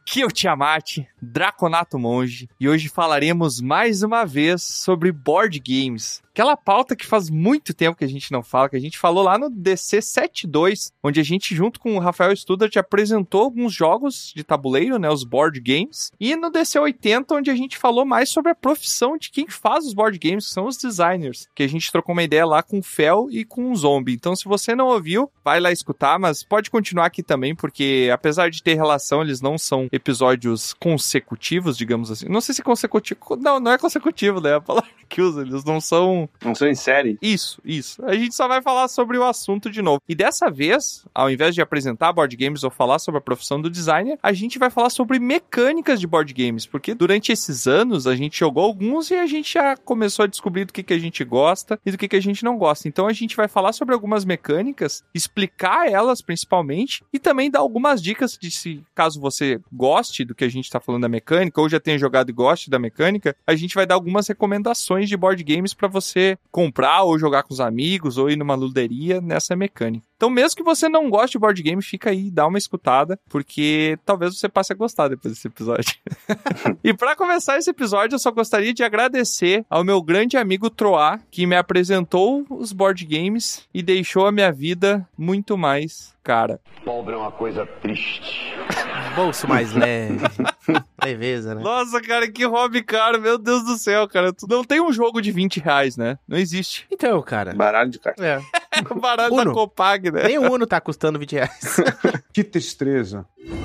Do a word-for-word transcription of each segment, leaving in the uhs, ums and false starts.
Aqui é o Tiamat, Draconato Monge, e hoje falaremos mais uma vez sobre board games. Aquela pauta que faz muito tempo que a gente não fala, que a gente falou lá no D C setenta e dois, onde a gente, junto com o Rafael Studart, apresentou alguns jogos de tabuleiro, né, os board games, e no D C oitenta, onde a gente falou mais sobre a profissão de quem faz os board games, que são os designers, que a gente trocou uma ideia lá com o Fel e com o Zombie. Então, se você não ouviu, vai lá escutar, mas pode continuar aqui também, porque apesar de ter relação, eles não são episódios consecutivos, digamos assim. Não sei se consecutivo... Não, não é consecutivo, né? A palavra que usa, eles não são... Não são em série? Isso, isso. A gente só vai falar sobre o assunto de novo. E dessa vez, ao invés de apresentar board games ou falar sobre a profissão do designer, a gente vai falar sobre mecânicas de board games, porque durante esses anos a gente jogou alguns e a gente já começou a descobrir do que, que a gente gosta e do que, que a gente não gosta. Então a gente vai falar sobre algumas mecânicas, explicar elas principalmente e também dar algumas dicas de se, caso você goste do que a gente tá falando da mecânica ou já tenha jogado e goste da mecânica, a gente vai dar algumas recomendações de board games pra você comprar ou jogar com os amigos ou ir numa luderia nessa mecânica. Então, mesmo que você não goste de board game, fica aí, dá uma escutada, porque talvez você passe a gostar depois desse episódio. E pra começar esse episódio, eu só gostaria de agradecer ao meu grande amigo Troá, que me apresentou os board games e deixou a minha vida muito mais cara. Pobre é uma coisa triste. Bolso mais leve. Leveza, né? Nossa, cara, que hobby caro, meu Deus do céu, cara. Tu não tem um jogo de vinte reais, né? Não existe. Então, cara. Baralho de carta. É. O baralho da Copag, né? Nem o Uno tá custando vinte reais. Que tristeza.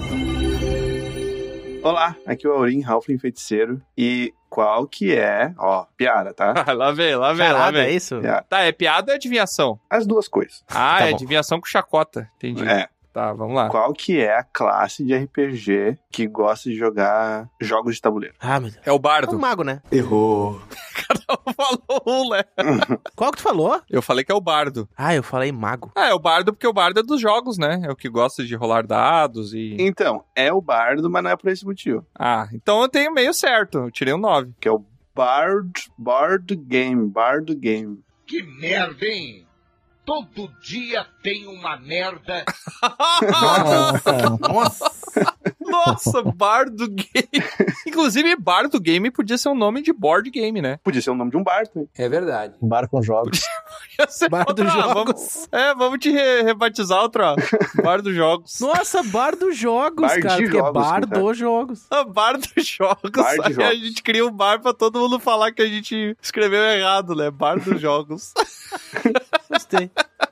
Olá, aqui é o Aurim, Halfling Feiticeiro. E qual que é... Ó, piada, tá? lá vem, lá vem, lá Charada, vem. é isso? Piada. Tá, é piada ou é adivinhação? As duas coisas. Ah, Tá é bom. adivinhação com chacota. Entendi. É. Tá, vamos lá. Qual que é a classe de R P G que gosta de jogar jogos de tabuleiro? Ah, meu Deus. É o É bardo. um mago, né? Errou. Cada um falou um, né? Qual que tu falou? Eu falei que é o bardo. Ah, eu falei mago. Ah, é o bardo porque o bardo é dos jogos, né? É o que gosta de rolar dados e... Então, é o bardo, mas não é por esse motivo. Ah, então eu tenho meio certo. Eu tirei um nove. Que é o Bard, Bard Game, Bard Game. Que merda, hein? Todo dia tem uma merda. Nossa. Nossa, bardo game. Inclusive, bardo game podia ser um nome de board game, né? Podia ser o nome de um bar também. É verdade. Bar com jogos. Ia ser Bar outra- dos ah, jogos. Vamos... É, vamos te re- rebatizar outra. Bar dos jogos. Nossa, bar dos jogos, Bar de cara. Porque jogos, é bar quem sabe? dos jogos. Ah, bar dos jogos. Bar de Aí a jogos. gente cria um bar pra todo mundo falar que a gente escreveu errado, né? Bar dos jogos. Gostei.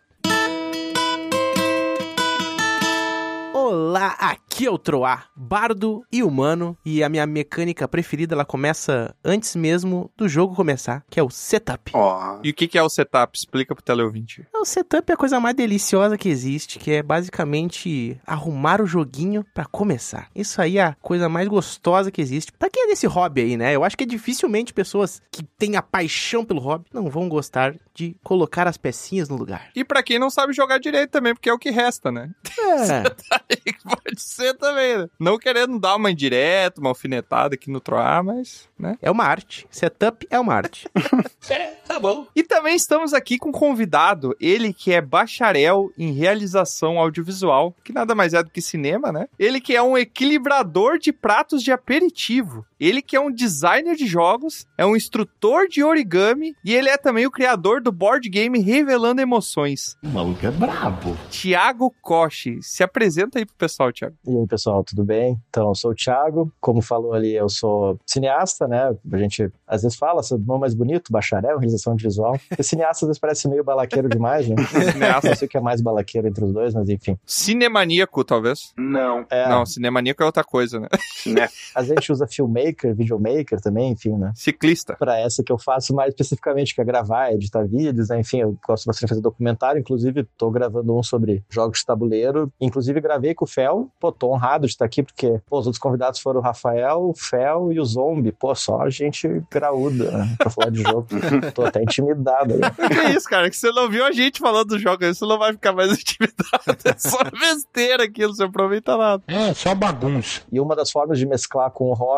Olá, aqui é o Troá, bardo e humano, e a minha mecânica preferida, ela começa antes mesmo do jogo começar, que é o setup. Ó, E o que que é o setup? Explica pro teleouvinte. O setup é a coisa mais deliciosa que existe, que é basicamente arrumar o joguinho pra começar. Isso aí é a coisa mais gostosa que existe. Pra quem é desse hobby aí, né? Eu acho que dificilmente pessoas que têm a paixão pelo hobby não vão gostar de colocar as pecinhas no lugar. E pra quem não sabe jogar direito também, porque é o que resta, né? É. Pode ser também, né? Não querendo dar uma indireta, uma alfinetada aqui no Troá, mas, né? É uma arte. Setup é uma arte. É, tá bom. E também estamos aqui com um convidado, ele que é bacharel em realização audiovisual, que nada mais é do que cinema, né? Ele que é um equilibrador de pratos de aperitivo. Ele que é um designer de jogos, é um instrutor de origami e ele é também o criador do board game Revelando Emoções. O maluco é brabo. Thiago Koshi. Se apresenta aí pro pessoal, Thiago. E aí, pessoal, tudo bem? Então, eu sou o Thiago. Como falou ali, eu sou cineasta, né? A gente às vezes fala, seu nome mais bonito, bacharel, realização de visual. Porque cineasta às vezes parece meio balaqueiro demais, né? Cineasta. Não sei o que é mais balaqueiro entre os dois, mas enfim. Cinemaníaco, talvez. não. É, Não, cinemaníaco é outra coisa, né? Né? a gente usa filmmaker, videomaker também, enfim, né? Ciclista. Pra essa que eu faço mais especificamente, que é gravar, editar vídeos, né? Enfim, eu gosto bastante de fazer documentário, inclusive tô gravando um sobre jogos de tabuleiro, inclusive gravei com o Fel, pô, tô honrado de estar aqui, porque, pô, os outros convidados foram o Rafael, o Fel e o Zombie, pô, só gente graúda, né? Pra falar de jogo, tô até intimidado aí. Que isso, cara? Que você não viu a gente falando do jogo aí, você não vai ficar mais intimidado. É só besteira aquilo, você não aproveita nada. É, só bagunça. E uma das formas de mesclar com o hobby foi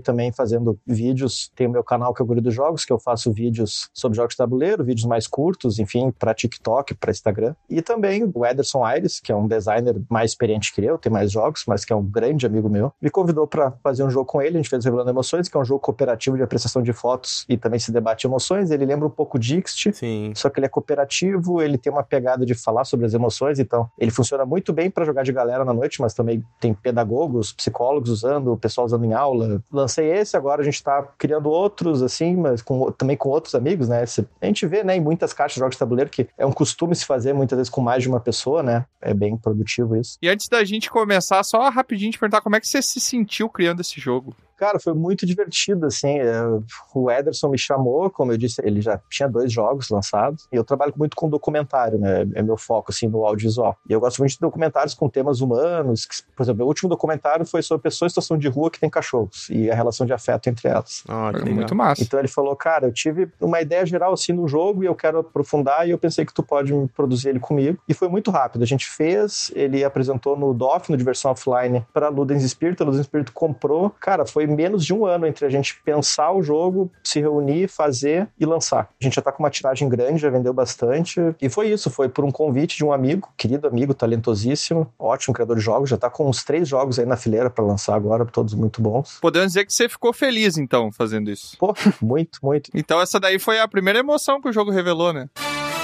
também fazendo vídeos. Tem o meu canal que é o Guri dos Jogos, que eu faço vídeos sobre jogos de tabuleiro, vídeos mais curtos, enfim, para TikTok, para Instagram. E também o Ederson Aires, que é um designer mais experiente que eu, tem mais jogos, mas que é um grande amigo meu, me convidou para fazer um jogo com ele. A gente fez Revelando Emoções, que é um jogo cooperativo de apreciação de fotos e também se debate emoções. Ele lembra um pouco Dixit, Sim. só que ele é cooperativo, ele tem uma pegada de falar sobre as emoções, então ele funciona muito bem para jogar de galera na noite, mas também tem pedagogos, psicólogos usando, o pessoal usando em aula. Lancei esse, agora a gente tá criando outros, assim, mas com, também com outros amigos, né? A gente vê, né, em muitas caixas de jogos de tabuleiro que é um costume se fazer muitas vezes com mais de uma pessoa, né? É bem produtivo isso. E antes da gente começar, só rapidinho te perguntar como é que você se sentiu criando esse jogo? Cara, foi muito divertido, assim, o Ederson me chamou, como eu disse, ele já tinha dois jogos lançados, e eu trabalho muito com documentário, né, é meu foco, assim, no audiovisual. E eu gosto muito de documentários com temas humanos, que, por exemplo, o último documentário foi sobre pessoas em situação de rua que tem cachorros, e a relação de afeto entre elas. Oh, Foi muito massa. Então ele falou, cara, eu tive uma ideia geral, assim, no jogo, e eu quero aprofundar, e eu pensei que tu pode produzir ele comigo, e foi muito rápido, a gente fez, ele apresentou no D O F, no Diversão Offline, pra Ludens Spirit, a Ludens Spirit comprou, cara, foi menos de um ano entre a gente pensar o jogo, se reunir, fazer e lançar. A gente já tá com uma tiragem grande, já vendeu bastante, e foi isso, foi por um convite de um amigo, querido amigo, talentosíssimo, ótimo criador de jogos, já tá com uns três jogos aí na fileira pra lançar agora, todos muito bons. Podemos dizer que você ficou feliz, então, fazendo isso. Pô, muito, muito. Então essa daí foi a primeira emoção que o jogo revelou, né?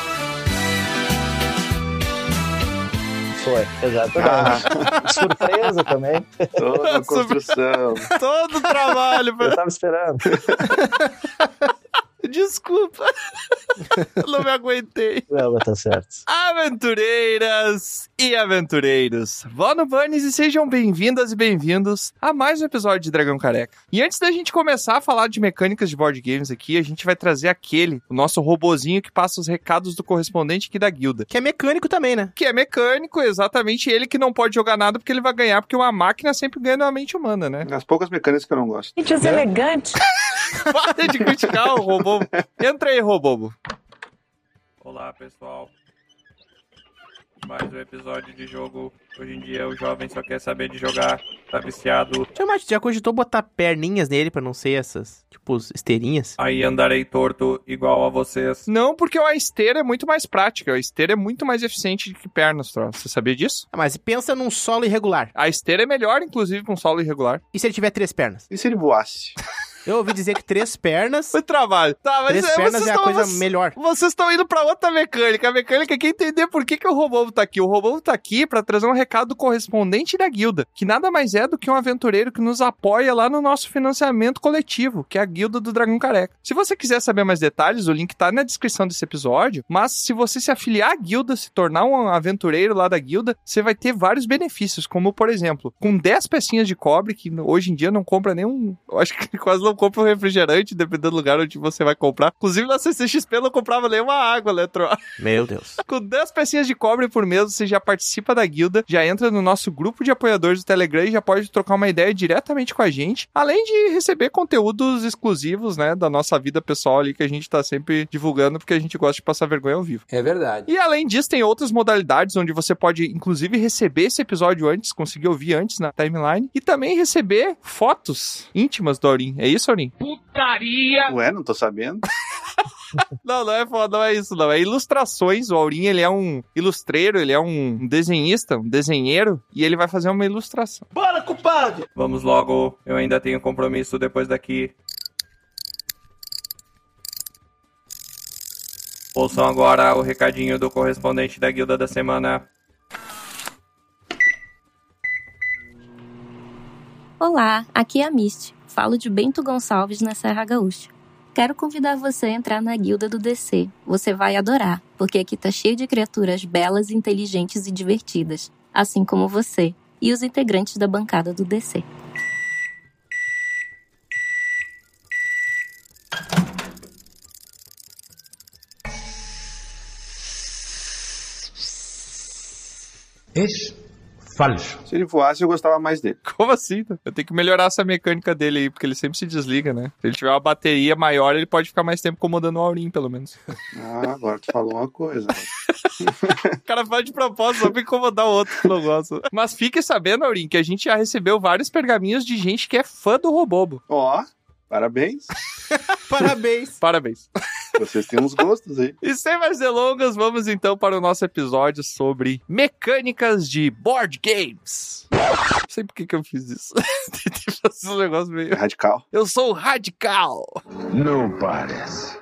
Foi, exatamente. Ah. Surpresa também. Toda a construção. Todo o trabalho. Eu tava esperando. Desculpa. Não me aguentei. Não, mas tá certo. Aventureiras e aventureiros, vão no Bunnies e sejam bem-vindas e bem-vindos a mais um episódio de Dragão Careca. E antes da gente começar a falar de mecânicas de board games aqui, a gente vai trazer aquele, o nosso robozinho que passa os recados do correspondente aqui da guilda. Que é mecânico também, né? Que é mecânico, exatamente ele que não pode jogar nada porque ele vai ganhar, porque uma máquina sempre ganha na mente humana, né? As poucas mecânicas que eu não gosto. Gente, é elegante. Para de criticar o robô. Entra aí, robô. Olá, pessoal. Mais um episódio de jogo. Hoje em dia o jovem só quer saber de jogar, tá viciado. Tiamat, já cogitou botar perninhas nele pra não ser essas, tipo, esteirinhas? Aí andarei torto igual a vocês. Não, porque a esteira é muito mais prática. A esteira é muito mais eficiente do que pernas, troço. Você sabia disso? Ah, mas pensa num solo irregular. A esteira é melhor, inclusive, com solo irregular. E se ele tiver três pernas? E se ele voasse? Eu ouvi dizer que três pernas... Foi trabalho. Tá, mas três é, pernas é a tão, coisa vocês, melhor. Vocês estão indo pra outra mecânica. A mecânica é que entender por que, que o Robobo tá aqui. O Robobo tá aqui pra trazer um recado do correspondente da guilda, que nada mais é do que um aventureiro que nos apoia lá no nosso financiamento coletivo, que é a Guilda do Dragão Careca. Se você quiser saber mais detalhes, o link tá na descrição desse episódio, mas se você se afiliar à guilda, se tornar um aventureiro lá da guilda, você vai ter vários benefícios, como, por exemplo, com dez pecinhas de cobre, que hoje em dia não compra nenhum... Eu acho que quase não compra um refrigerante, dependendo do lugar onde você vai comprar. Inclusive, na C C X P não comprava nenhuma água, Eletro. Meu Deus. Com dez pecinhas de cobre por mês, você já participa da guilda, já entra no nosso grupo de apoiadores do Telegram e já pode trocar uma ideia diretamente com a gente, além de receber conteúdos exclusivos, né, da nossa vida pessoal ali, que a gente tá sempre divulgando, porque a gente gosta de passar vergonha ao vivo. É verdade. E além disso, tem outras modalidades onde você pode, inclusive, receber esse episódio antes, conseguir ouvir antes na timeline, e também receber fotos íntimas do Aurim. É isso, Aurim? Putaria! Ué, não tô sabendo. Não, não é foda, não é isso, não. É ilustrações. O Aurim, ele é um ilustreiro, ele é um desenhista, um desenheiro, e ele vai fazer uma ilustração. Bora, culpado! Vamos logo, eu ainda tenho compromisso depois daqui. Ouçam agora o recadinho do correspondente da Guilda da Semana. Olá, aqui é a Misty. Falo de Bento Gonçalves, na Serra Gaúcha. Quero convidar você a entrar na Guilda do D C. Você vai adorar, porque aqui tá cheio de criaturas belas, inteligentes e divertidas, assim como você e os integrantes da bancada do D C. Falso. Se ele voasse, eu gostava mais dele. Como assim? Eu tenho que melhorar essa mecânica dele aí, porque ele sempre se desliga, né? Se ele tiver uma bateria maior, ele pode ficar mais tempo comandando o Aurim, pelo menos. Ah, agora tu falou uma coisa. O cara faz de propósito só pra incomodar o outro que não gosta. Mas fique sabendo, Aurim, que a gente já recebeu vários pergaminhos de gente que é fã do Robobo. Ó, parabéns. Parabéns. Parabéns. Vocês têm uns gostos aí. E sem mais delongas, vamos então para o nosso episódio sobre mecânicas de board games. Não sei por que que eu fiz isso. Tentei fazer um negócio meio... Radical. Eu sou radical. Não parece.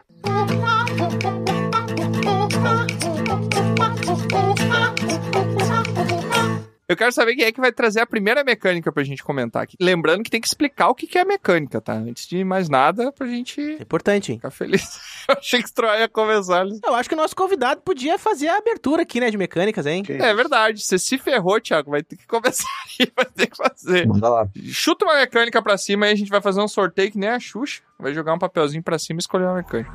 Eu quero saber quem é que vai trazer a primeira mecânica pra gente comentar aqui. Lembrando que tem que explicar o que é a mecânica, tá? Antes de mais nada, pra gente É importante, hein? ficar feliz. Eu achei que o Troy ia começar. Eu acho que o nosso convidado podia fazer a abertura aqui, né, de mecânicas, hein? Que É isso? verdade. Você se ferrou, Thiago. Vai ter que começar aí. Vai ter que fazer. Manda lá. Chuta uma mecânica pra cima e a gente vai fazer um sorteio que nem a Xuxa. Vai jogar um papelzinho pra cima e escolher uma mecânica.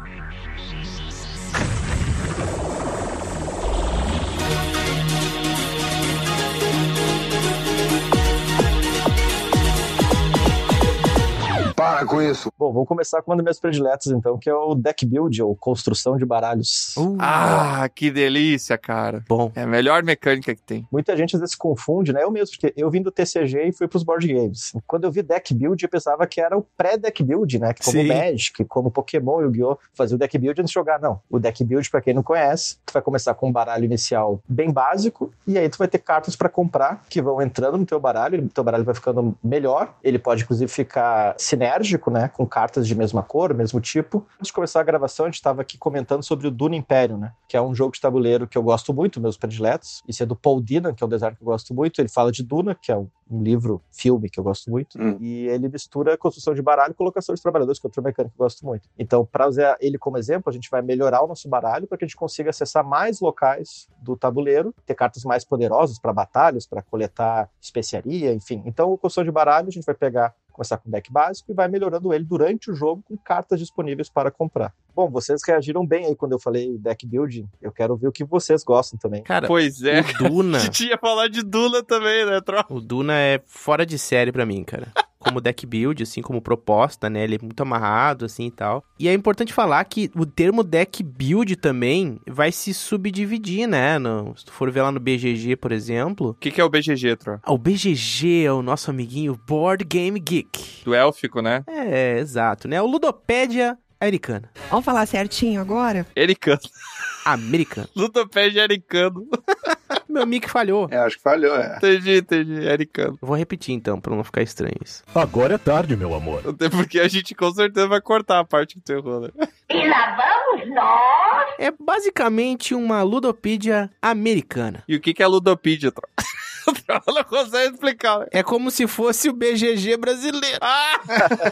Para com isso. Bom, vamos começar com uma das minhas prediletas, então, que é o deck build, ou construção de baralhos. Uh, Ah, que delícia, cara. bom. É a melhor mecânica que tem. Muita gente às vezes se confunde, né? Eu mesmo, porque eu vim do T C G e fui pros board games. Quando eu vi deck build, eu pensava que era o pré-deck build, né? Que como Sim. Magic, como Pokémon e Yu-Gi-Oh! Fazia o deck build antes de jogar. Não. O deck build, pra quem não conhece, tu vai começar com um baralho inicial bem básico, e aí tu vai ter cartas pra comprar, que vão entrando no teu baralho, o teu baralho vai ficando melhor. Ele pode, inclusive, ficar sinérgico, né? Com cartas de mesma cor, mesmo tipo. Antes de começar a gravação, a gente estava aqui comentando sobre o Duna Imperium, né? Que é um jogo de tabuleiro que eu gosto muito, meus prediletos. Isso é do Paul Dillon, que é um designer que eu gosto muito. Ele fala de Duna, que é um, um livro, filme que eu gosto muito. Hum. E ele mistura construção de baralho e colocação de trabalhadores, que é outra mecânica que eu gosto muito. Então, para usar ele como exemplo, a gente vai melhorar o nosso baralho para que a gente consiga acessar mais locais do tabuleiro, ter cartas mais poderosas para batalhas, para coletar especiaria, enfim. Então, a construção de baralho, a gente vai pegar começar com o deck básico e vai melhorando ele durante o jogo com cartas disponíveis para comprar. Bom, vocês reagiram bem aí quando eu falei deck building. Eu quero ver o que vocês gostam também. Cara, Pois é. o Duna... A gente ia falar de Duna também, né, Tro? O Duna é fora de série pra mim, cara. Como deck build, assim, como proposta, né? Ele é muito amarrado, assim, e tal. E é importante falar que o termo deck build também vai se subdividir, né? No, se tu for ver lá no B G G, por exemplo. O que, que é o B G G, Tro? Ah, o B G G é o nosso amiguinho Board Game Geek. Do élfico, né? É, exato, né? O Ludopédia americana. Vamos falar certinho agora? Ericano. Americana. Ludopédia ericano. Meu mic falhou. É, acho que falhou, é. Entendi, entendi. Ericano. Eu vou repetir, então, pra não ficar estranho isso. Agora é tarde, meu amor. Até porque a gente com certeza vai cortar a parte que tu errou, né? E lá vamos nós! É basicamente uma ludopídia americana. E o que, que é Ludopedia, Tro? O Tro não consegue explicar, né? É como se fosse o B G G brasileiro. Ah!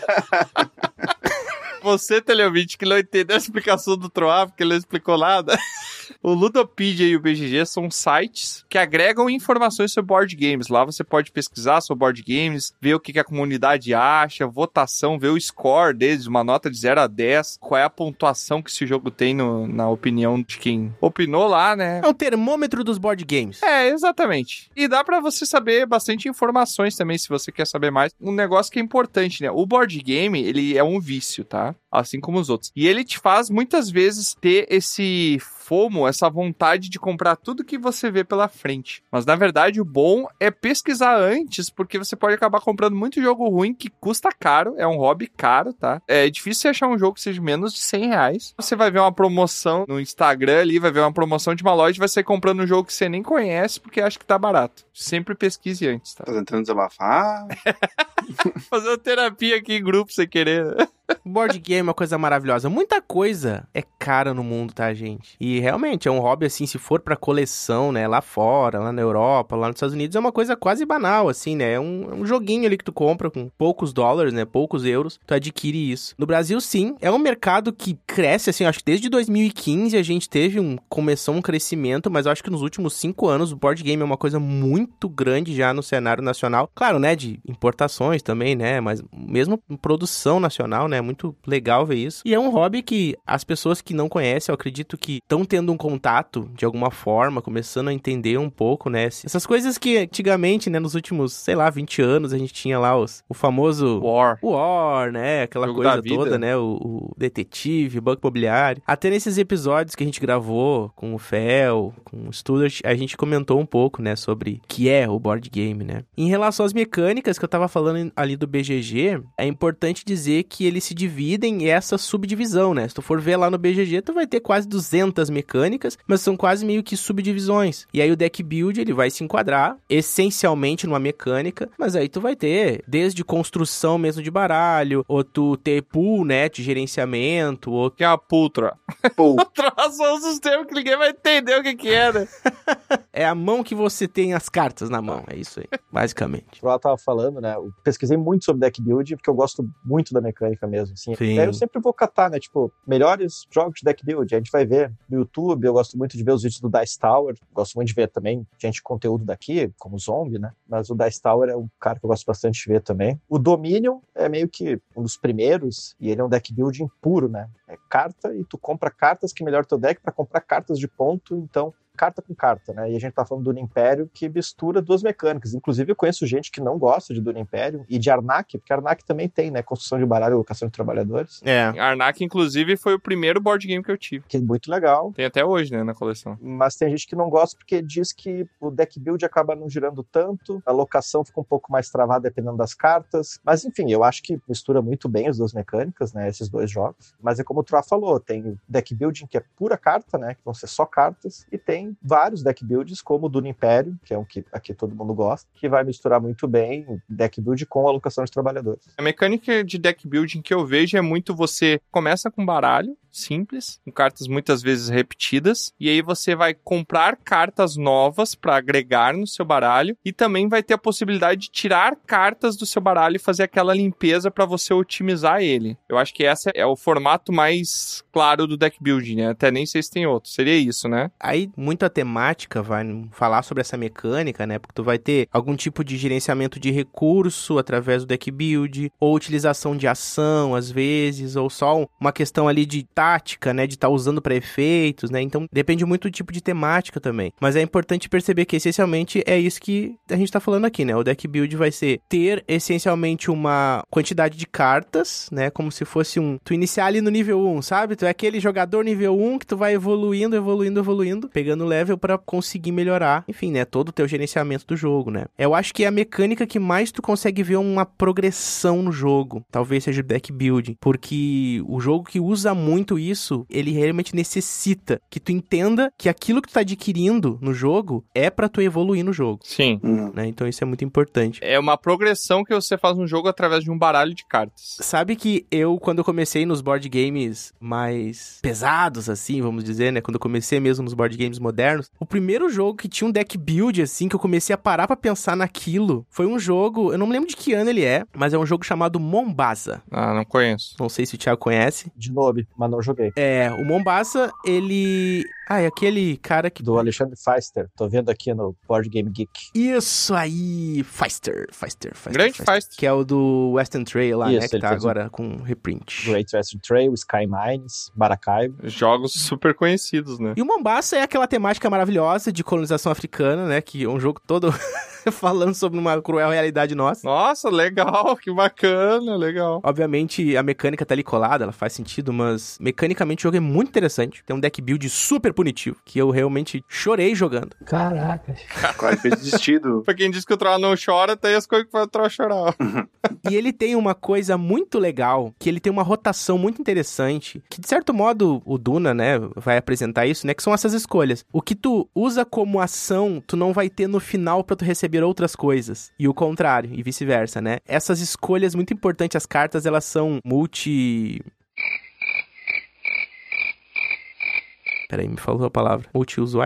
Você, teleouvinte, que não entendeu a explicação do Troá, porque ele não explicou nada. O Ludopedia e o B G G são sites que agregam informações sobre board games. Lá você pode pesquisar sobre board games, ver o que a comunidade acha, votação, ver o score deles, uma nota de zero a dez, qual é a pontuação que esse jogo tem no, na opinião de quem opinou lá, né? É o termômetro dos board games. É, exatamente. E dá pra você saber bastante informações também, se você quer saber mais. Um negócio que é importante, né? O board game, ele é um vício, tá? Assim como os outros. E ele te faz, muitas vezes, ter esse FOMO, essa vontade de comprar tudo que você vê pela frente. Mas, na verdade, o bom é pesquisar antes, porque você pode acabar comprando muito jogo ruim que custa caro, é um hobby caro, tá? É difícil você achar um jogo que seja menos de cem reais. Você vai ver uma promoção no Instagram ali, vai ver uma promoção de uma loja e vai sair comprando um jogo que você nem conhece porque acha que tá barato. Sempre pesquise antes, tá? Tá tentando desabafar? Fazer uma terapia aqui em grupo sem querer, né? Board game é uma coisa maravilhosa. Muita coisa é cara no mundo, tá, gente? E realmente é um hobby, assim, se for pra coleção, né? Lá fora, lá na Europa, lá nos Estados Unidos, é uma coisa quase banal, assim, né? É um, é um joguinho ali que tu compra com poucos dólares, né? Poucos euros, tu adquire isso. No Brasil, sim, é um mercado que cresce, assim, acho que desde dois mil e quinze a gente teve um... Começou um crescimento, mas eu acho que nos últimos cinco anos o board game é uma coisa muito grande já no cenário nacional. Claro, né? De importações também, né? Mas mesmo produção nacional, né? né? É muito legal ver isso. E é um hobby que as pessoas que não conhecem, eu acredito que estão tendo um contato, de alguma forma, começando a entender um pouco, né? Essas coisas que antigamente, né, nos últimos, sei lá, vinte anos, a gente tinha lá os, o famoso War. War, né? Aquela Jogo coisa da vida. toda, né? O, o detetive, o banco imobiliário. Até nesses episódios que a gente gravou com o Fel, com o Studart, a gente comentou um pouco, né, sobre o que é o board game, né? Em relação às mecânicas que eu tava falando ali do B G G, é importante dizer que eles se dividem em essa subdivisão, né? Se tu for ver lá no B G G, tu vai ter quase duzentas mecânicas, mas são quase meio que subdivisões. E aí o deck build, ele vai se enquadrar essencialmente numa mecânica, mas aí tu vai ter desde construção mesmo de baralho, ou tu ter pool, né, de gerenciamento, ou... Que é a pultra. Pultra são os termos que ninguém vai entender o que que é, né? É a mão que você tem as cartas na mão, é isso aí, basicamente. O Ela tava falando, né, eu pesquisei muito sobre deck build, porque eu gosto muito da mecânica mesmo, assim. Sim. E aí eu sempre vou catar, né, tipo, melhores jogos de deck build, a gente vai ver no YouTube, eu gosto muito de ver os vídeos do Dice Tower, gosto muito de ver também gente de conteúdo daqui, como Zombie, né, mas o Dice Tower é um cara que eu gosto bastante de ver também. O Dominion é meio que um dos primeiros, e ele é um deck building puro, né, é carta, e tu compra cartas que melhoram teu deck pra comprar cartas de ponto, então... carta com carta, né? E a gente tá falando do Duna Império, que mistura duas mecânicas. Inclusive, eu conheço gente que não gosta de Duna Império e de Arnak, porque Arnak também tem, né? Construção de baralho e alocação de trabalhadores. É. Arnak, inclusive, foi o primeiro board game que eu tive. Que é muito legal. Tem até hoje, né, na coleção. Mas tem gente que não gosta porque diz que o deck build acaba não girando tanto, a alocação fica um pouco mais travada dependendo das cartas. Mas, enfim, eu acho que mistura muito bem as duas mecânicas, né? Esses dois jogos. Mas é como o Troá falou, tem o deck building que é pura carta, né? Que vão ser só cartas. E tem vários deck builds, como o Duna Império, que é um que aqui todo mundo gosta, que vai misturar muito bem deck build com alocação de trabalhadores. A mecânica de deck building que eu vejo é muito você começa com baralho simples, com cartas muitas vezes repetidas, e aí você vai comprar cartas novas para agregar no seu baralho, e também vai ter a possibilidade de tirar cartas do seu baralho e fazer aquela limpeza para você otimizar ele. Eu acho que esse é o formato mais claro do deck building, né? Até nem sei se tem outro. Seria isso, né? Aí, muita temática vai falar sobre essa mecânica, né? Porque tu vai ter algum tipo de gerenciamento de recurso através do deck build, ou utilização de ação, às vezes, ou só uma questão ali de tática, né? De estar tá usando para efeitos, né? Então, depende muito do tipo de temática também. Mas é importante perceber que, essencialmente, é isso que a gente tá falando aqui, né? O deck build vai ser ter, essencialmente, uma quantidade de cartas, né? Como se fosse um... Tu iniciar ali no nível um, sabe? Tu é aquele jogador nível um que tu vai evoluindo, evoluindo, evoluindo, pegando level para conseguir melhorar, enfim, né, todo o teu gerenciamento do jogo, né. Eu acho que é a mecânica que mais tu consegue ver uma progressão no jogo, talvez seja o deck building, porque o jogo que usa muito isso, ele realmente necessita que tu entenda que aquilo que tu tá adquirindo no jogo é pra tu evoluir no jogo. Sim. Uhum. Né, então isso é muito importante. É uma progressão que você faz no jogo através de um baralho de cartas. Sabe que eu, quando eu comecei nos board games mais pesados, assim, vamos dizer, né, quando eu comecei mesmo nos board games modernos, o primeiro jogo que tinha um deck build, assim, que eu comecei a parar pra pensar naquilo, foi um jogo, eu não me lembro de que ano ele é, mas é um jogo chamado Mombasa. Ah, não conheço. Não sei se o Thiago conhece. De nome, mas não joguei. É, o Mombasa, ele... Ah, é aquele cara que... Do Alexandre Feister. Tô vendo aqui no Board Game Geek. Isso aí! Feister, Feister, Feister. Grande Feister. Feister. Que é o do Western Trail lá, Isso, né? Que ele tá fez agora um... com reprint. Great Western Trail, Sky Mines, Maracaibo. Jogos super conhecidos, né? E o Mombasa é aquela temática maravilhosa de colonização africana, né? Que é um jogo todo falando sobre uma cruel realidade nossa. Nossa, legal, que bacana, legal. Obviamente, a mecânica tá ali colada, ela faz sentido, mas mecanicamente o jogo é muito interessante. Tem um deck build super punitivo, que eu realmente chorei jogando. Caraca. Quase fez desistido. Pra quem diz que o Troll não chora, tem as coisas que faz o Troll chorar. E ele tem uma coisa muito legal, que ele tem uma rotação muito interessante, que de certo modo o Duna, né, vai apresentar isso, né, que são essas escolhas. O que tu usa como ação, tu não vai ter no final pra tu receber outras coisas. E o contrário, e vice-versa, né? Essas escolhas muito importantes, as cartas, elas são multi... Peraí, me falou a palavra. Multiusuário? Não.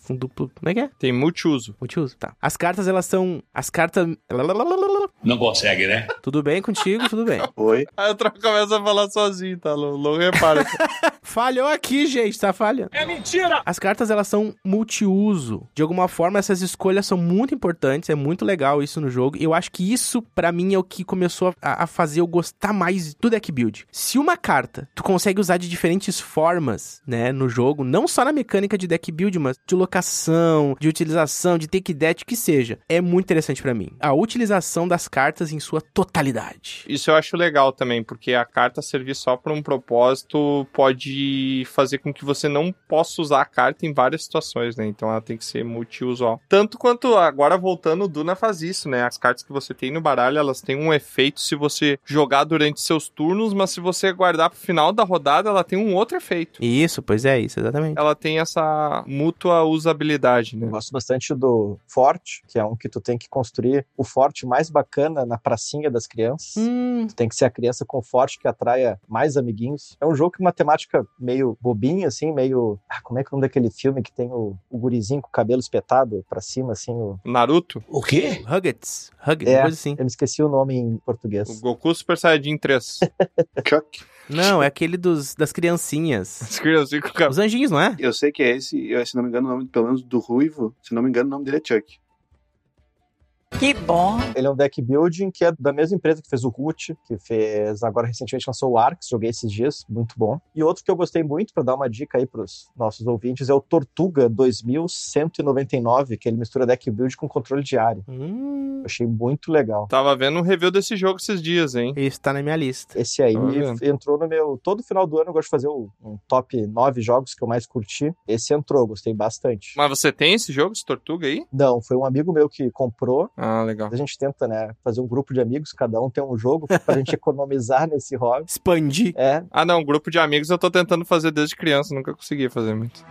com duplo... Como é que é? Tem multiuso. Multiuso, tá. As cartas, elas são... As cartas... Não consegue, né? Tudo bem contigo? Tudo bem. Oi. Aí o Troca começa a falar sozinho, tá? Não, não repara. Falhou aqui, gente, tá falhando. É mentira! As cartas, elas são multiuso. De alguma forma, essas escolhas são muito importantes, é muito legal isso no jogo. Eu acho que isso, pra mim, é o que começou a, a fazer eu gostar mais do deck build. Se uma carta tu consegue usar de diferentes formas, né, no jogo, não só na mecânica de deck build, mas de locação, de utilização, de take deck, que seja, é muito interessante pra mim. A utilização das cartas em sua totalidade. Isso eu acho legal também, porque a carta servir só pra um propósito pode fazer com que você não possa usar a carta em várias situações, né? Então ela tem que ser multiusual. Tanto quanto, agora voltando, o Duna faz isso, né? As cartas que você tem no baralho, elas têm um efeito se você jogar durante seus turnos, mas se você guardar pro final da rodada, ela tem um outro efeito. Isso, pois é, isso, exatamente. Ela tem essa mútua usabilidade, né? Eu gosto bastante do Forte, que é um que tu tem que construir o forte mais bacana na pracinha das crianças. Hum. Tu tem que ser a criança com forte que atraia mais amiguinhos. É um jogo com uma temática meio bobinha, assim, meio... Ah, como é que é o nome daquele filme que tem o, o gurizinho com o cabelo espetado pra cima, assim? O... Naruto? O quê? Huggets. Huggets, É, coisa assim. eu me esqueci o nome em português. O Goku Super Saiyajin três. Chuck. Não, é aquele dos, das criancinhas. As crianças com o cabelo. Os anjinhos, não é? Eu sei que é esse, eu, se não me engano, o nome, pelo menos do Ruivo, se não me engano, o nome dele é Chuck. Que bom. Ele é um deck building que é da mesma empresa que fez o Root, que fez, agora recentemente lançou o Arx, joguei esses dias, muito bom. E outro que eu gostei muito, pra dar uma dica aí pros nossos ouvintes, é o Tortuga dois mil cento e noventa e nove, que ele mistura deck build com controle de área. Hum. Eu achei muito legal. Tava vendo um review desse jogo esses dias, hein? Isso tá na minha lista. Esse aí Tá vendo? entrou no meu... Todo final do ano eu gosto de fazer o, um top nove jogos que eu mais curti. Esse entrou, gostei bastante. Mas você tem esse jogo, esse Tortuga aí? Não, foi um amigo meu que comprou. Ah, legal. A gente tenta, né, fazer um grupo de amigos, cada um tem um jogo pra gente economizar nesse hobby. Expandir. É, Ah, não, grupo de amigos eu tô tentando fazer desde criança, nunca consegui fazer muito.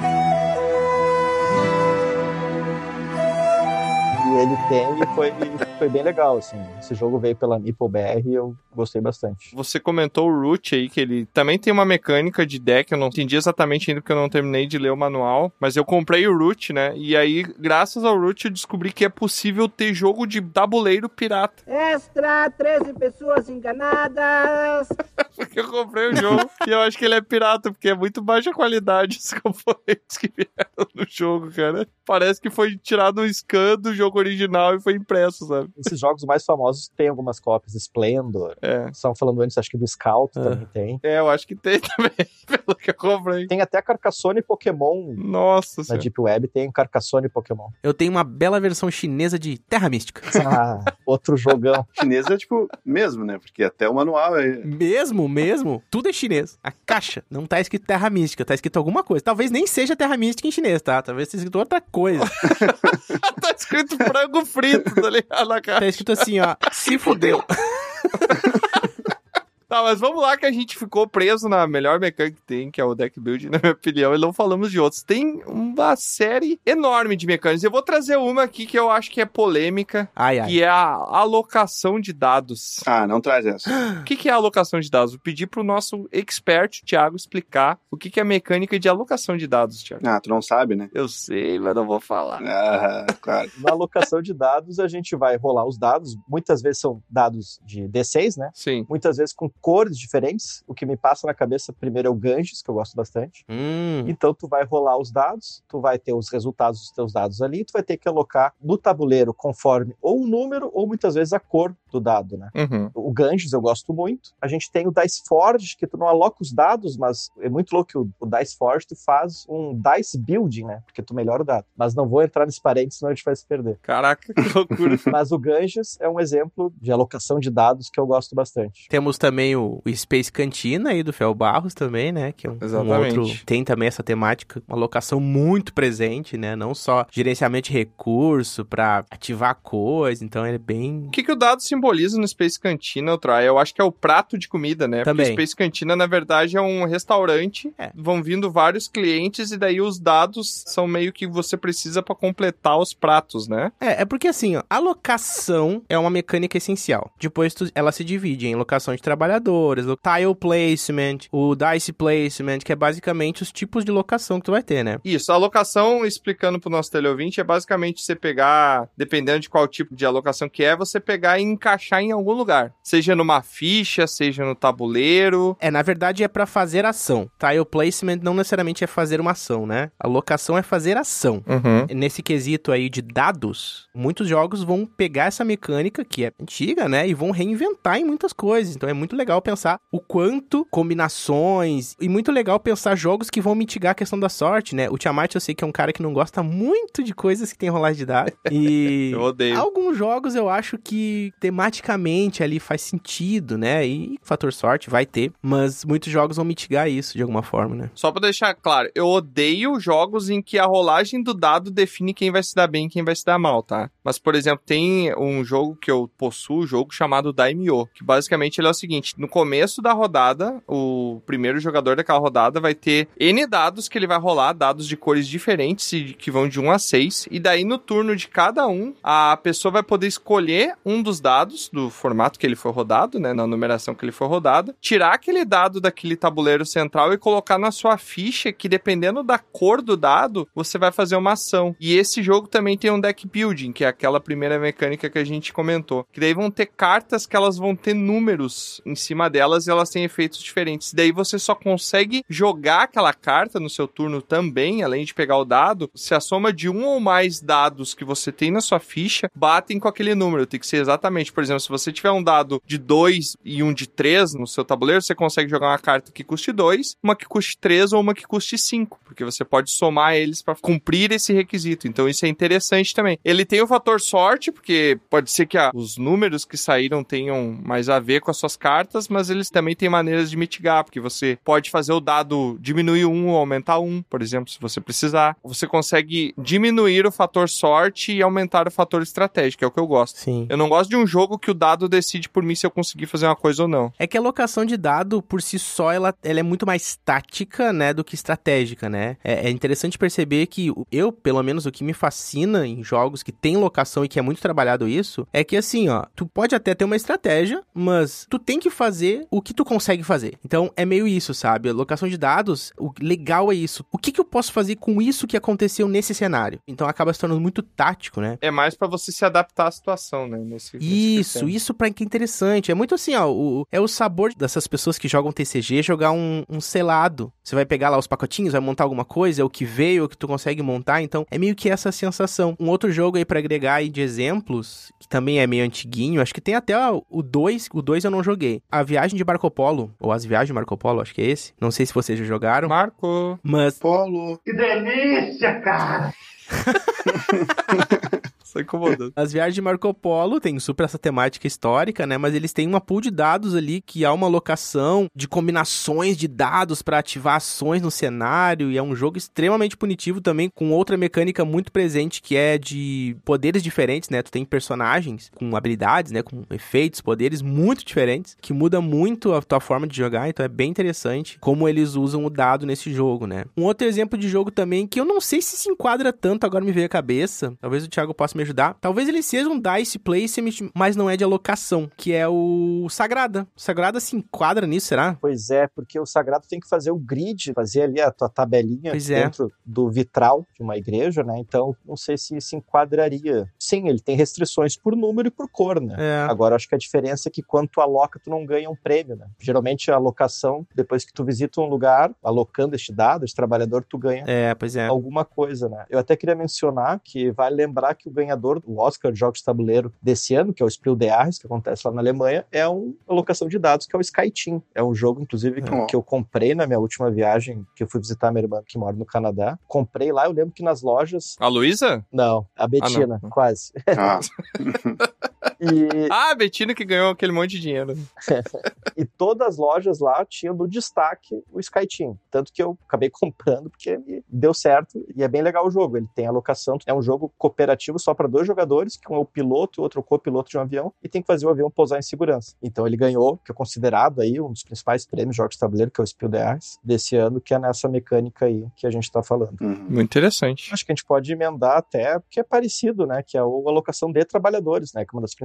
e ele tem e foi, foi bem legal, assim. Esse jogo veio pela Meeple B R e eu gostei bastante. Você comentou o Root aí, que ele também tem uma mecânica de deck, eu não entendi exatamente ainda porque eu não terminei de ler o manual, mas eu comprei o Root, né? E aí, graças ao Root, eu descobri que é possível ter jogo de tabuleiro pirata. Extra, treze pessoas enganadas. Porque eu comprei o jogo e eu acho que ele é pirata, porque é muito baixa qualidade os componentes que vieram no jogo, cara. Parece que foi tirado um scan do jogo original e foi impresso, sabe? Esses jogos mais famosos tem algumas cópias. Splendor. É. Estavam falando antes, acho que do Scout Ah. também tem. É, eu acho que tem também, pelo que eu comprei. Tem até Carcassonne e Pokémon. Nossa Na senhora. Deep Web tem Carcassonne e Pokémon. Eu tenho uma bela versão chinesa de Terra Mística. Ah, outro jogão. Chinês é tipo, mesmo, né? Porque até o manual é... Mesmo, mesmo, tudo é chinês. A caixa não tá escrito Terra Mística, tá escrito alguma coisa. Talvez nem seja Terra Mística em chinês, tá? Talvez seja escrito outra coisa. Tá escrito frango frito, tá ligado na cara. Tá escrito assim, ó, se fudeu. Tá, mas vamos lá que a gente ficou preso na melhor mecânica que tem, que é o deck building, na minha opinião, e não falamos de outros. Tem uma série enorme de mecânicas. Eu vou trazer uma aqui que eu acho que é polêmica, Ai, ai. que é a alocação de dados. Ah, não traz essa. O que que é a alocação de dados? Vou pedir pro nosso expert, o Thiago, explicar o que que é a mecânica de alocação de dados, Thiago. Ah, tu não sabe, né? Eu sei, mas não vou falar. Ah, claro. Na alocação de dados, a gente vai rolar os dados. Muitas vezes são dados de D seis, né? Sim. Muitas vezes com cores diferentes. O que me passa na cabeça primeiro é o Ganges, que eu gosto bastante. Hum. Então tu vai rolar os dados, tu vai ter os resultados dos teus dados ali, e tu vai ter que alocar no tabuleiro conforme ou o número ou muitas vezes a cor do dado, né? Uhum. O Ganges eu gosto muito. A gente tem o Dice Forge, que tu não aloca os dados, mas é muito louco que o, o Dice Forge tu faz um Dice Building, né? Porque tu melhora o dado. Mas não vou entrar nesse parênteses, senão a gente vai se perder. Caraca, que loucura. Mas o Ganges é um exemplo de alocação de dados que eu gosto bastante. Temos também o, o Space Cantina aí do Fel Barros também, né? Que é um, um Exatamente. outro... Tem também essa temática, uma alocação muito presente, né? Não só gerenciamento de recurso pra ativar coisa, então ele é bem... O que, que o dado simboliza no Space Cantina, Troy? Eu acho que é o prato de comida, né? Também. Porque o Space Cantina, na verdade, é um restaurante. É. Vão vindo vários clientes e daí os dados são meio que você precisa pra completar os pratos, né? É, é porque assim, ó, alocação é uma mecânica essencial. Depois tu- ela se divide em locação de trabalhadores trabalhadores, o tile placement, o dice placement, que é basicamente os tipos de locação que tu vai ter, né? Isso, a alocação, explicando pro nosso teleouvinte, é basicamente você pegar, dependendo de qual tipo de alocação que é, você pegar e encaixar em algum lugar. Seja numa ficha, seja no tabuleiro. É, na verdade é pra fazer ação. Tile placement não necessariamente é fazer uma ação, né? A locação é fazer ação. Uhum. Nesse quesito aí de dados, muitos jogos vão pegar essa mecânica, que é antiga, né? E vão reinventar em muitas coisas. Então é muito legal pensar o quanto combinações, e muito legal pensar jogos que vão mitigar a questão da sorte, né? O Tiamat eu sei que é um cara que não gosta muito de coisas que tem rolagem de dados. E eu odeio. Alguns jogos eu acho que tematicamente ali faz sentido, né? E fator sorte vai ter, mas muitos jogos vão mitigar isso de alguma forma, né? Só pra deixar claro, eu odeio jogos em que a rolagem do dado define quem vai se dar bem e quem vai se dar mal, tá? Mas, por exemplo, tem um jogo que eu possuo, um jogo chamado Daimyo, que basicamente ele é o seguinte, no começo da rodada, o primeiro jogador daquela rodada vai ter N dados que ele vai rolar, dados de cores diferentes, que vão de um a seis, e daí no turno de cada um, a pessoa vai poder escolher um dos dados do formato que ele for rodado, né, na numeração que ele for rodado, tirar aquele dado daquele tabuleiro central e colocar na sua ficha, que dependendo da cor do dado, você vai fazer uma ação. E esse jogo também tem um deck building, que é aquela primeira mecânica que a gente comentou, que daí vão ter cartas que elas vão ter números em cima delas e elas têm efeitos diferentes. E daí você só consegue jogar aquela carta no seu turno também, além de pegar o dado, se a soma de um ou mais dados que você tem na sua ficha batem com aquele número. Tem que ser exatamente, por exemplo, se você tiver um dado de dois e um de três no seu tabuleiro, você consegue jogar uma carta que custe dois, uma que custe três ou uma que custe cinco, porque você pode somar eles para cumprir esse requisito. Então isso é interessante também. Ele tem o fator sorte, porque pode ser que ah, os números que saíram tenham mais a ver com as suas cartas, mas eles também têm maneiras de mitigar, porque você pode fazer o dado diminuir um ou aumentar um, por exemplo, se você precisar. Você consegue diminuir o fator sorte e aumentar o fator estratégico, é o que eu gosto. Sim. Eu não gosto de um jogo que o dado decide por mim se eu conseguir fazer uma coisa ou não. É que a alocação de dado, por si só, ela, ela é muito mais tática, né, do que estratégica, né? É, é interessante perceber que eu, pelo menos, o que me fascina em jogos que tem locação e que é muito trabalhado isso, é que assim, ó, tu pode até ter uma estratégia, mas tu tem que fazer o que tu consegue fazer. Então, é meio isso, sabe? A locação de dados, o legal é isso. O que que eu posso fazer com isso que aconteceu nesse cenário? Então, acaba se tornando muito tático, né? É mais pra você se adaptar à situação, né? Nesse, isso, nesse isso pra que é interessante. É muito assim, ó, o, é o sabor dessas pessoas que jogam T C G jogar um, um selado. Você vai pegar lá os pacotinhos, vai montar alguma coisa, é o que veio, é o que tu consegue montar, então é meio que essa sensação. Um outro jogo aí pra agregar aí de exemplos, que também é meio antiguinho, acho que tem até o dois, o dois eu não joguei. A Viagem de Marco Polo, ou As Viagens de Marco Polo, acho que é esse. Não sei se vocês já jogaram. Marco. Mas... Polo. Que delícia, cara! Só incomodando. As Viagens de Marco Polo tem super essa temática histórica, né? Mas eles têm uma pool de dados ali que há uma alocação de combinações de dados para ativar ações no cenário, e é um jogo extremamente punitivo também, com outra mecânica muito presente que é de poderes diferentes, né? Tu tem personagens com habilidades, né? Com efeitos, poderes muito diferentes, que muda muito a tua forma de jogar, então é bem interessante como eles usam o dado nesse jogo, né? Um outro exemplo de jogo também que eu não sei se se enquadra tanto, agora me veio a cabeça, talvez o Thiago possa me ajudar. Talvez ele seja um dice placement, mas não é de alocação, que é o Sagrada. O Sagrada se enquadra nisso, será? Pois é, porque o Sagrado tem que fazer o grid, fazer ali a tua tabelinha pois é. dentro do vitral de uma igreja, né? Então, não sei se se enquadraria. Sim, ele tem restrições por número e por cor, né? É. Agora, acho que a diferença é que quando tu aloca, tu não ganha um prêmio, né? Geralmente, a alocação, depois que tu visita um lugar, alocando este dado, este trabalhador, tu ganha é, pois é. alguma coisa, né? Eu até queria mencionar que vale lembrar que o ganhador do Oscar de Jogos de Tabuleiro desse ano, que é o Spiel des Jahres, que acontece lá na Alemanha, é uma alocação de dados, que é o SkyTeam. É um jogo, inclusive, que, oh. que eu comprei na minha última viagem, que eu fui visitar minha irmã, que mora no Canadá. Comprei lá, eu lembro que nas lojas... A Luísa? Não, a Betina, ah, quase. Ah. E... Ah, a Betina que ganhou aquele monte de dinheiro. E todas as lojas lá tinham no destaque o SkyTeam. Tanto que eu acabei comprando porque deu certo e é bem legal o jogo. Ele tem alocação, é um jogo cooperativo só para dois jogadores, que um é o piloto e o outro é o copiloto de um avião, e tem que fazer o avião pousar em segurança. Então ele ganhou, que é considerado aí um dos principais prêmios de jogos de tabuleiro, que é o Spiel des Jahres, desse ano, que é nessa mecânica aí que a gente tá falando. Uhum. Muito interessante. Acho que a gente pode emendar até, porque é parecido, né, que é a alocação de trabalhadores, né, que é uma das principais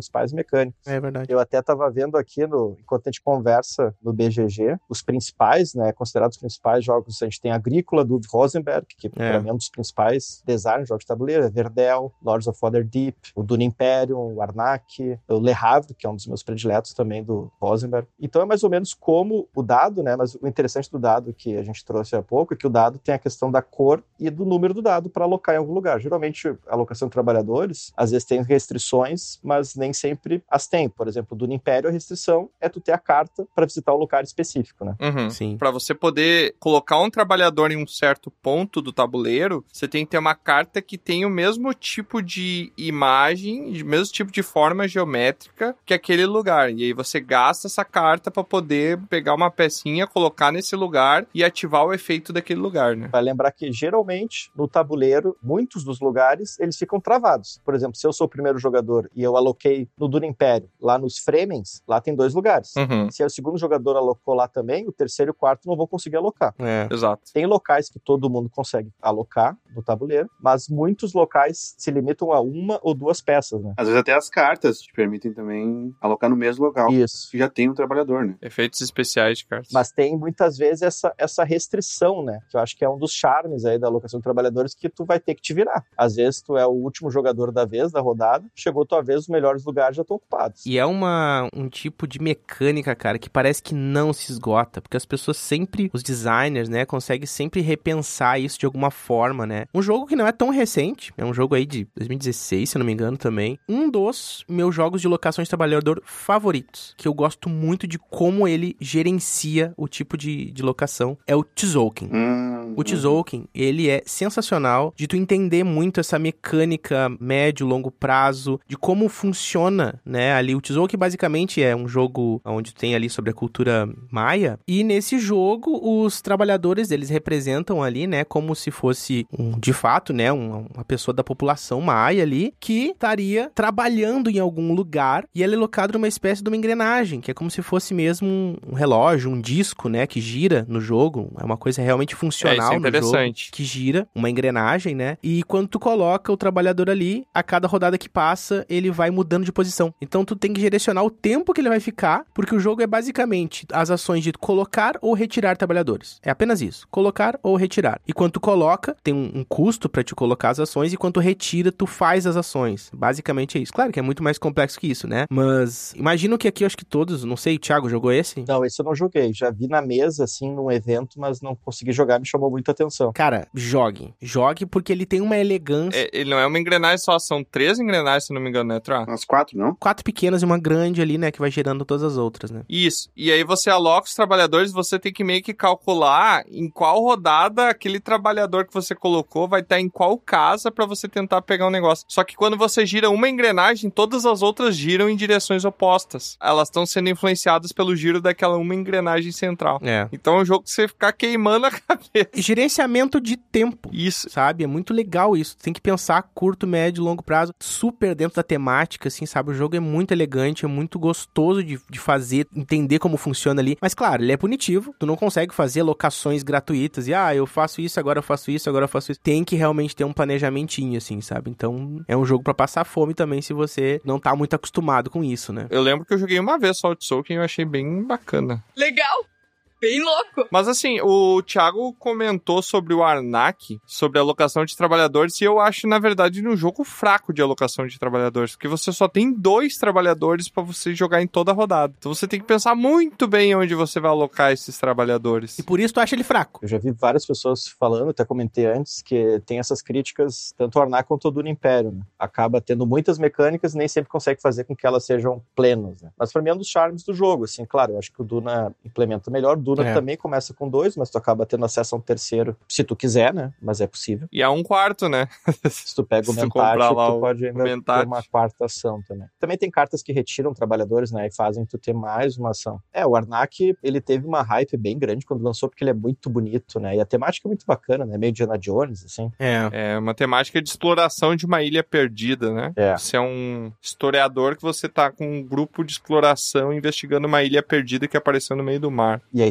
principais mecânicas. É verdade. Eu até estava vendo aqui, no, enquanto a gente conversa no B G G, os principais, né, considerados os principais jogos, a gente tem Agrícola, do Uwe Rosenberg, que é. para mim é um dos principais designs de jogos de tabuleiro, é Verdel, Lords of Waterdeep, o Dune Imperium, o Arnak, o Le Havre, que é um dos meus prediletos também, do Rosenberg. Então é mais ou menos como o dado, né, mas o interessante do dado que a gente trouxe há pouco é que o dado tem a questão da cor e do número do dado para alocar em algum lugar. Geralmente, a alocação de trabalhadores, às vezes tem restrições, mas nem sempre as tem. Por exemplo, do Império, a restrição é tu ter a carta para visitar o lugar específico, né? Uhum. Sim. Para você poder colocar um trabalhador em um certo ponto do tabuleiro, você tem que ter uma carta que tem o mesmo tipo de imagem, o mesmo tipo de forma geométrica que aquele lugar. E aí você gasta essa carta para poder pegar uma pecinha, colocar nesse lugar e ativar o efeito daquele lugar, né? Vai lembrar que, geralmente, no tabuleiro, muitos dos lugares, eles ficam travados. Por exemplo, se eu sou o primeiro jogador e eu aloquei no Dune Império, lá nos Fremens, lá tem dois lugares. Uhum. Se o segundo jogador alocou lá também, o terceiro e o quarto não vão conseguir alocar. É. Exato. Tem locais que todo mundo consegue alocar no tabuleiro, mas muitos locais se limitam a uma ou duas peças, né? Às vezes até as cartas te permitem também alocar no mesmo local. Isso. Que já tem um trabalhador, né? Efeitos especiais de cartas. Mas tem muitas vezes essa, essa restrição, né? Que eu acho que é um dos charmes aí da alocação de trabalhadores, que tu vai ter que te virar. Às vezes tu é o último jogador da vez, da rodada, chegou tua vez, os melhores lugares já estão ocupados. E é uma, um tipo de mecânica, cara, que parece que não se esgota, porque as pessoas sempre, os designers, né, conseguem sempre repensar isso de alguma forma, né? Um jogo que não é tão recente, é um jogo aí de dois mil e dezesseis, se eu não me engano também, um dos meus jogos de locação de trabalhador favoritos, que eu gosto muito de como ele gerencia o tipo de, de locação, é o Tzolk'in. Hum, O Tzolk'in, ele é sensacional de tu entender muito essa mecânica médio, longo prazo, de como funciona, né, ali. O Tzolk'in basicamente é um jogo onde tem ali sobre a cultura maia, e nesse jogo os trabalhadores, eles representam ali, né, como se fosse, um, de fato, né, uma, uma pessoa da população maia ali, que estaria trabalhando em algum lugar, e ele é locado numa espécie de uma engrenagem, que é como se fosse mesmo um, um relógio, um disco, né, que gira no jogo, é uma coisa realmente funcional. É, isso é interessante. No jogo, que gira, uma engrenagem, né? E quando tu coloca o trabalhador ali, a cada rodada que passa, ele vai mudando de posição. Então tu tem que direcionar o tempo que ele vai ficar, porque o jogo é basicamente as ações de colocar ou retirar trabalhadores. É apenas isso. Colocar ou retirar. E quando tu coloca, tem um, um custo pra te colocar as ações, e quando tu retira, tu faz as ações. Basicamente é isso. Claro que é muito mais complexo que isso, né? Mas imagino que aqui, eu acho que todos, não sei, o Thiago jogou esse? Não, esse eu não joguei. Já vi na mesa, assim, num evento, mas não consegui jogar, me chamou muita atenção. Cara, jogue. Jogue porque ele tem uma elegância. É, ele não é uma engrenagem só, são três engrenagens, se não me engano, né, Tra? Umas quatro, não? Quatro pequenas e uma grande ali, né, que vai gerando todas as outras, né? Isso. E aí você aloca os trabalhadores, você tem que meio que calcular em qual rodada aquele trabalhador que você colocou vai estar em qual casa pra você tentar pegar um negócio. Só que quando você gira uma engrenagem, todas as outras giram em direções opostas. Elas estão sendo influenciadas pelo giro daquela uma engrenagem central. É. Então é um jogo que você ficar queimando a cabeça. Gerenciamento de tempo. Isso. Sabe? É muito legal isso. Tem que pensar curto, médio, longo prazo. Super dentro da temática, assim, sabe? O jogo é muito elegante, é muito gostoso de, de fazer, entender como funciona ali. Mas, claro, ele é punitivo. Tu não consegue fazer locações gratuitas. E, ah, eu faço isso, agora eu faço isso, agora eu faço isso. Tem que realmente ter um planejamentinho, assim, sabe? Então, é um jogo pra passar fome também, se você não tá muito acostumado com isso, né? Eu lembro que eu joguei uma vez só o Tzolk'in e eu achei bem bacana. Legal! Bem louco. Mas assim, o Thiago comentou sobre o Arnak, sobre a alocação de trabalhadores, e eu acho, na verdade, um jogo fraco de alocação de trabalhadores, porque você só tem dois trabalhadores pra você jogar em toda a rodada. Então você tem que pensar muito bem onde você vai alocar esses trabalhadores. E por isso tu acha ele fraco. Eu já vi várias pessoas falando, até comentei antes, que tem essas críticas, tanto o Arnak quanto o Dune Império, né? Acaba tendo muitas mecânicas e nem sempre consegue fazer com que elas sejam plenas, né? Mas pra mim é um dos charmes do jogo, assim, claro, eu acho que o Duna implementa melhor. O Duna É. também começa com dois, mas tu acaba tendo acesso a um terceiro, se tu quiser, né? Mas é possível. E é um quarto, né? Se tu pega o Se tu Mentat, comprar lá tu o pode ainda Mentat. ter uma quarta ação também. Também tem cartas que retiram trabalhadores, né? E fazem tu ter mais uma ação. É, o Arnak, ele teve uma hype bem grande quando lançou, porque ele é muito bonito, né? E a temática é muito bacana, né? Meio Indiana Jones, assim. É. É uma temática de exploração de uma ilha perdida, né? É. Você é um historiador que você tá com um grupo de exploração investigando uma ilha perdida que apareceu no meio do mar. E aí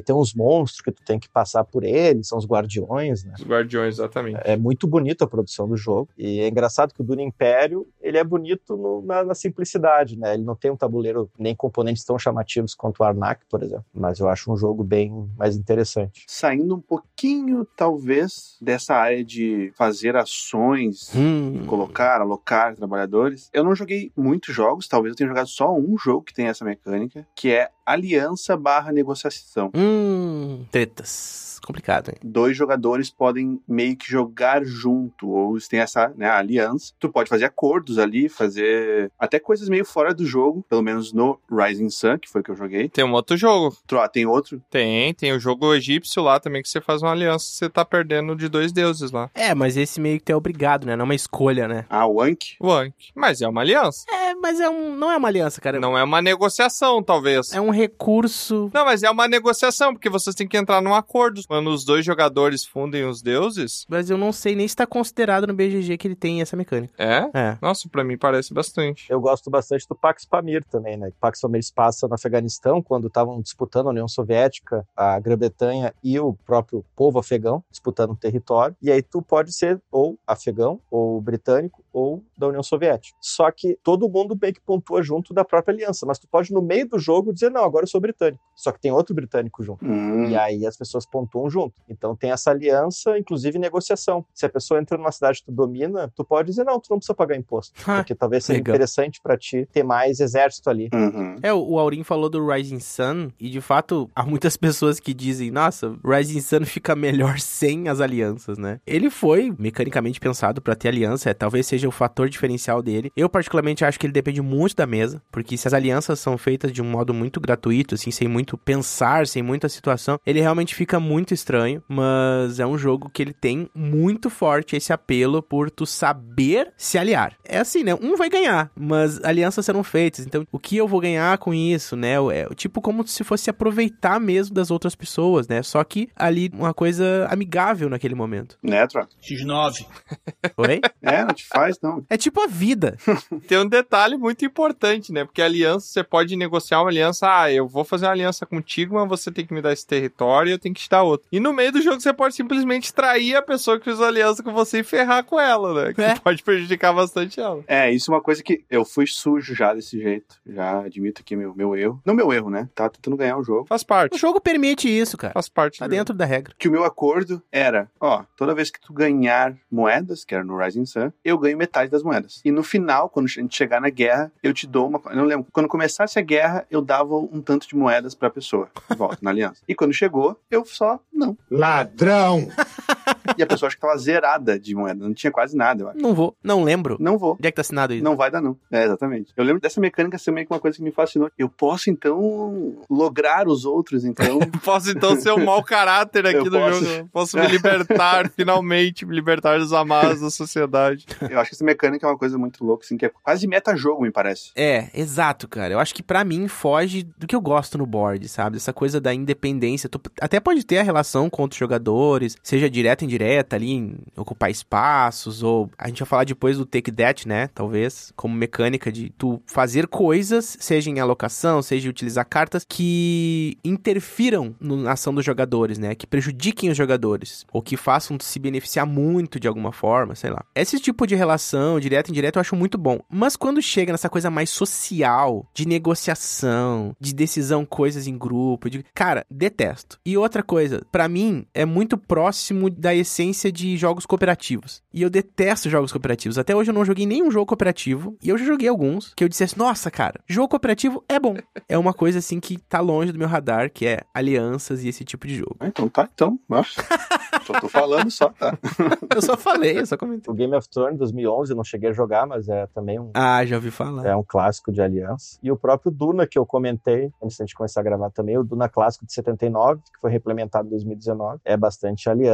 tem uns monstros que tu tem que passar por eles, são os guardiões, né? Os guardiões, exatamente. É muito bonito a produção do jogo. E é engraçado que o Duna Império, ele é bonito no, na, na simplicidade, né? Ele não tem um tabuleiro nem componentes tão chamativos quanto o Arnak, por exemplo. Mas eu acho um jogo bem mais interessante. Saindo um pouquinho, talvez, dessa área de fazer ações, Hum. colocar, alocar trabalhadores, eu não joguei muitos jogos, talvez eu tenha jogado só um jogo que tem essa mecânica, que é aliança barra negociação. Hum. Tretas. Complicado, hein? Dois jogadores podem meio que jogar junto, ou eles têm essa, né, aliança. Tu pode fazer acordos ali, fazer até coisas meio fora do jogo, pelo menos no Rising Sun, que foi o que eu joguei. Tem um outro jogo. Ah, tem outro? Tem, tem o jogo egípcio lá também, que você faz uma aliança, você tá perdendo de dois deuses lá. É, mas esse meio que tu é obrigado, né? Não é uma escolha, né? Ah, o Ankh? O Ankh. Mas é uma aliança. É, mas é um, não é uma aliança, cara. Não é uma negociação, talvez. É um recurso. Não, mas é uma negociação, porque vocês têm que entrar num acordo. Quando os dois jogadores fundem os deuses... Mas eu não sei nem se tá considerado no B G G que ele tem essa mecânica. É? É. Nossa, pra mim parece bastante. Eu gosto bastante do Pax Pamir também, né? O Pax Pamir se passa no Afeganistão, quando estavam disputando a União Soviética, a Grã-Bretanha e o próprio povo afegão, disputando um território. E aí tu pode ser ou afegão, ou britânico, ou da União Soviética. Só que todo mundo meio que pontua junto da própria aliança, mas tu pode no meio do jogo dizer, não, agora eu sou britânico. Só que tem outro britânico junto. Hum. E aí as pessoas pontuam junto. Então tem essa aliança, inclusive negociação. Se a pessoa entra numa cidade que tu domina, tu pode dizer, não, tu não precisa pagar imposto. Porque talvez seja Legal. interessante pra ti ter mais exército ali. Uhum. É, o o Aurim falou do Rising Sun, e de fato, há muitas pessoas que dizem, nossa, Rising Sun fica melhor sem as alianças, né? Ele foi mecanicamente pensado pra ter aliança, é, talvez seja o fator diferencial dele. Eu particularmente acho que ele depende muito da mesa, porque se as alianças são feitas de um modo muito gratuito, assim, sem muito pensar, sem muita situação, ele realmente fica muito estranho, mas é um jogo que ele tem muito forte esse apelo por tu saber se aliar. É assim, né? Um vai ganhar, mas alianças serão feitas, então o que eu vou ganhar com isso, né? É tipo como se fosse aproveitar mesmo das outras pessoas, né? Só que ali uma coisa amigável naquele momento. Né, Tro? X nove. Oi? É, não te faz, não. É tipo a vida. Tem um detalhe muito importante, né? Porque a aliança, você pode negociar uma aliança, ah, eu vou fazer uma aliança contigo, mas você tem que me dar esse território e eu tenho que te dar outro. E no meio do jogo você pode simplesmente trair a pessoa que fez a aliança com você e ferrar com ela, né? Que É. pode prejudicar bastante ela. É, isso é uma coisa que eu fui sujo já desse jeito. Já admito que meu, meu erro. Não meu erro, né? Tava tentando ganhar o jogo. Faz O parte. jogo permite isso, cara. Faz parte. Tá do dentro da regra. Que o meu acordo era, ó, toda vez que tu ganhar moedas, que era no Rising Sun, eu ganho metade das moedas. E no final, quando a gente chegar na guerra, eu te dou uma... Eu não lembro. Quando começasse a guerra, eu dava um tanto de moedas pra pessoa. De volta na aliança. E quando chegou, eu só, não. Ladrão! E a pessoa acho que tava zerada de moeda. Não tinha quase nada, eu acho. Não vou. Não lembro. Não vou. Onde é que tá assinado isso? Não vai dar, não. É, exatamente. Eu lembro dessa mecânica ser meio que uma coisa que me fascinou. Eu posso, então, lograr os outros, então... Posso então ser um mau caráter aqui Eu no posso. jogo. Posso me libertar, finalmente, me libertar dos amarras da sociedade. Eu acho que essa mecânica é uma coisa muito louca, assim, que é quase meta-jogo, me parece. É, exato, cara. Eu acho que pra mim foge do que eu gosto no board, sabe? Essa coisa da independência. Tu até pode ter a relação com outros jogadores, seja direta ou indireta, ali em ocupar espaços, ou a gente vai falar depois do Take That, né? Talvez, como mecânica de tu fazer coisas, seja em alocação, seja em utilizar cartas, que interfiram no- na ação dos jogadores, né? Que prejudiquem os jogadores, ou que façam tu se beneficiar muito de alguma forma, sei lá. Esse tipo de relação, direta e indireta, eu acho muito bom. Mas quando chega nessa coisa mais social, de negociação, de decisão, coisas em grupo, de... cara, detesto. E outra coisa, pra mim, é muito próximo da essência de jogos cooperativos. E eu detesto jogos cooperativos. Até hoje eu não joguei nenhum jogo cooperativo, e eu já joguei alguns, que eu dissesse, nossa, cara, jogo cooperativo é bom. É uma coisa, assim, que tá longe do meu radar, que é alianças e esse tipo de jogo. Ah, então tá, então. ó. Só tô falando só, tá? Eu só falei, eu só comentei. O Game of Thrones dois mil e onze eu não cheguei a jogar, mas é também um, Ah, já ouvi falar. é um clássico de aliança. E o próprio Duna, que eu comentei antes da gente começar a gravar também, o Duna clássico de setenta e nove, que foi reimplementado em dois mil e dezenove, é bastante aliança,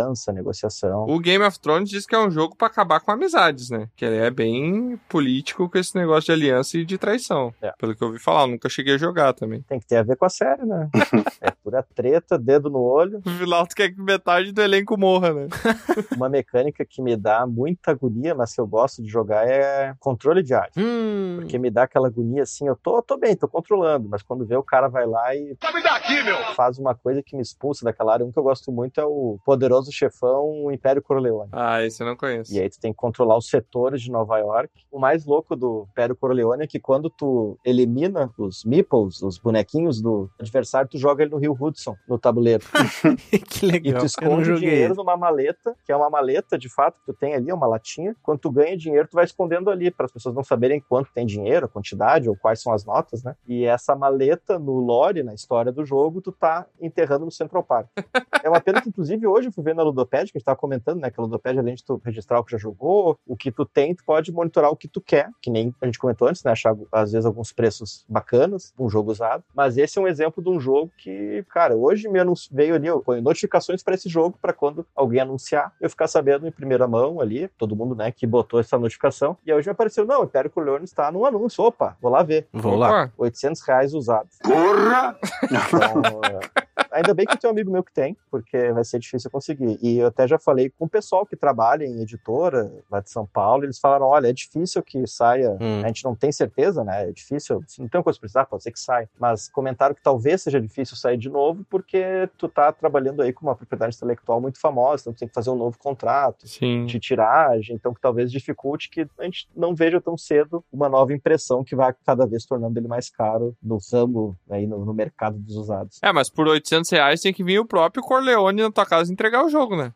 negociação. O Game of Thrones diz que é um jogo pra acabar com amizades, né? Que ele é bem político com esse negócio de aliança e de traição. É. Pelo que eu ouvi falar, eu nunca cheguei a jogar também. Tem que ter a ver com a série, né? É pura treta, dedo no olho. O final tu quer que metade do elenco morra, né? Uma mecânica que me dá muita agonia, mas que eu gosto de jogar é controle de área. Hum. Porque me dá aquela agonia assim, eu tô, tô bem, tô controlando, mas quando vê o cara vai lá e Tá me daqui, meu! faz uma coisa que me expulsa daquela área. Um que eu gosto muito é o poderoso chefão Império Corleone. Ah, esse eu não conheço. E aí tu tem que controlar os setores de Nova York. O mais louco do Império Corleone é que quando tu elimina os meeples, os bonequinhos do adversário, tu joga ele no Rio Hudson, no tabuleiro. Que legal. E tu Eu não esconde joguei dinheiro esse. numa maleta, que é uma maleta de fato que tu tem ali, uma latinha. Quando tu ganha dinheiro, tu vai escondendo ali, para as pessoas não saberem quanto tem dinheiro, a quantidade, ou quais são as notas, né? E essa maleta, no lore, na história do jogo, tu tá enterrando no Central Park. É uma pena que, inclusive, hoje eu fui ver na Ludopédia, que a gente tava comentando, né? Que a Ludopédia, além de tu registrar o que já jogou, o que tu tem, tu pode monitorar o que tu quer, que nem a gente comentou antes, né? Achar, às vezes, alguns preços bacanas, um jogo usado. Mas esse é um exemplo de um jogo que, cara, hoje me anuncio, veio ali, eu ponho notificações para esse jogo, para quando alguém anunciar, eu ficar sabendo em primeira mão ali, todo mundo, né, que botou essa notificação. E aí hoje me apareceu, não, o Império Corleone está num anúncio. Opa, vou lá ver. Vou lá. oitocentos reais usado. Porra! Então, é, ainda bem que tem um amigo meu que tem, porque vai ser difícil eu conseguir. E eu até já falei com o pessoal que trabalha em editora lá de São Paulo, eles falaram, olha, é difícil que saia, Hum. a gente não tem certeza, né, é difícil, se não tem uma coisa pra precisar, pode ser que saia, mas comentaram que talvez seja difícil sair de novo, porque tu tá trabalhando aí com uma propriedade intelectual muito famosa, então tu tem que fazer um novo contrato Sim. de tiragem, então que talvez dificulte que a gente não veja tão cedo uma nova impressão que vai cada vez tornando ele mais caro no ramo, aí no, no mercado dos usados. É, mas por oitocentos reais tem que vir o próprio Corleone na tua casa entregar o jogo, né?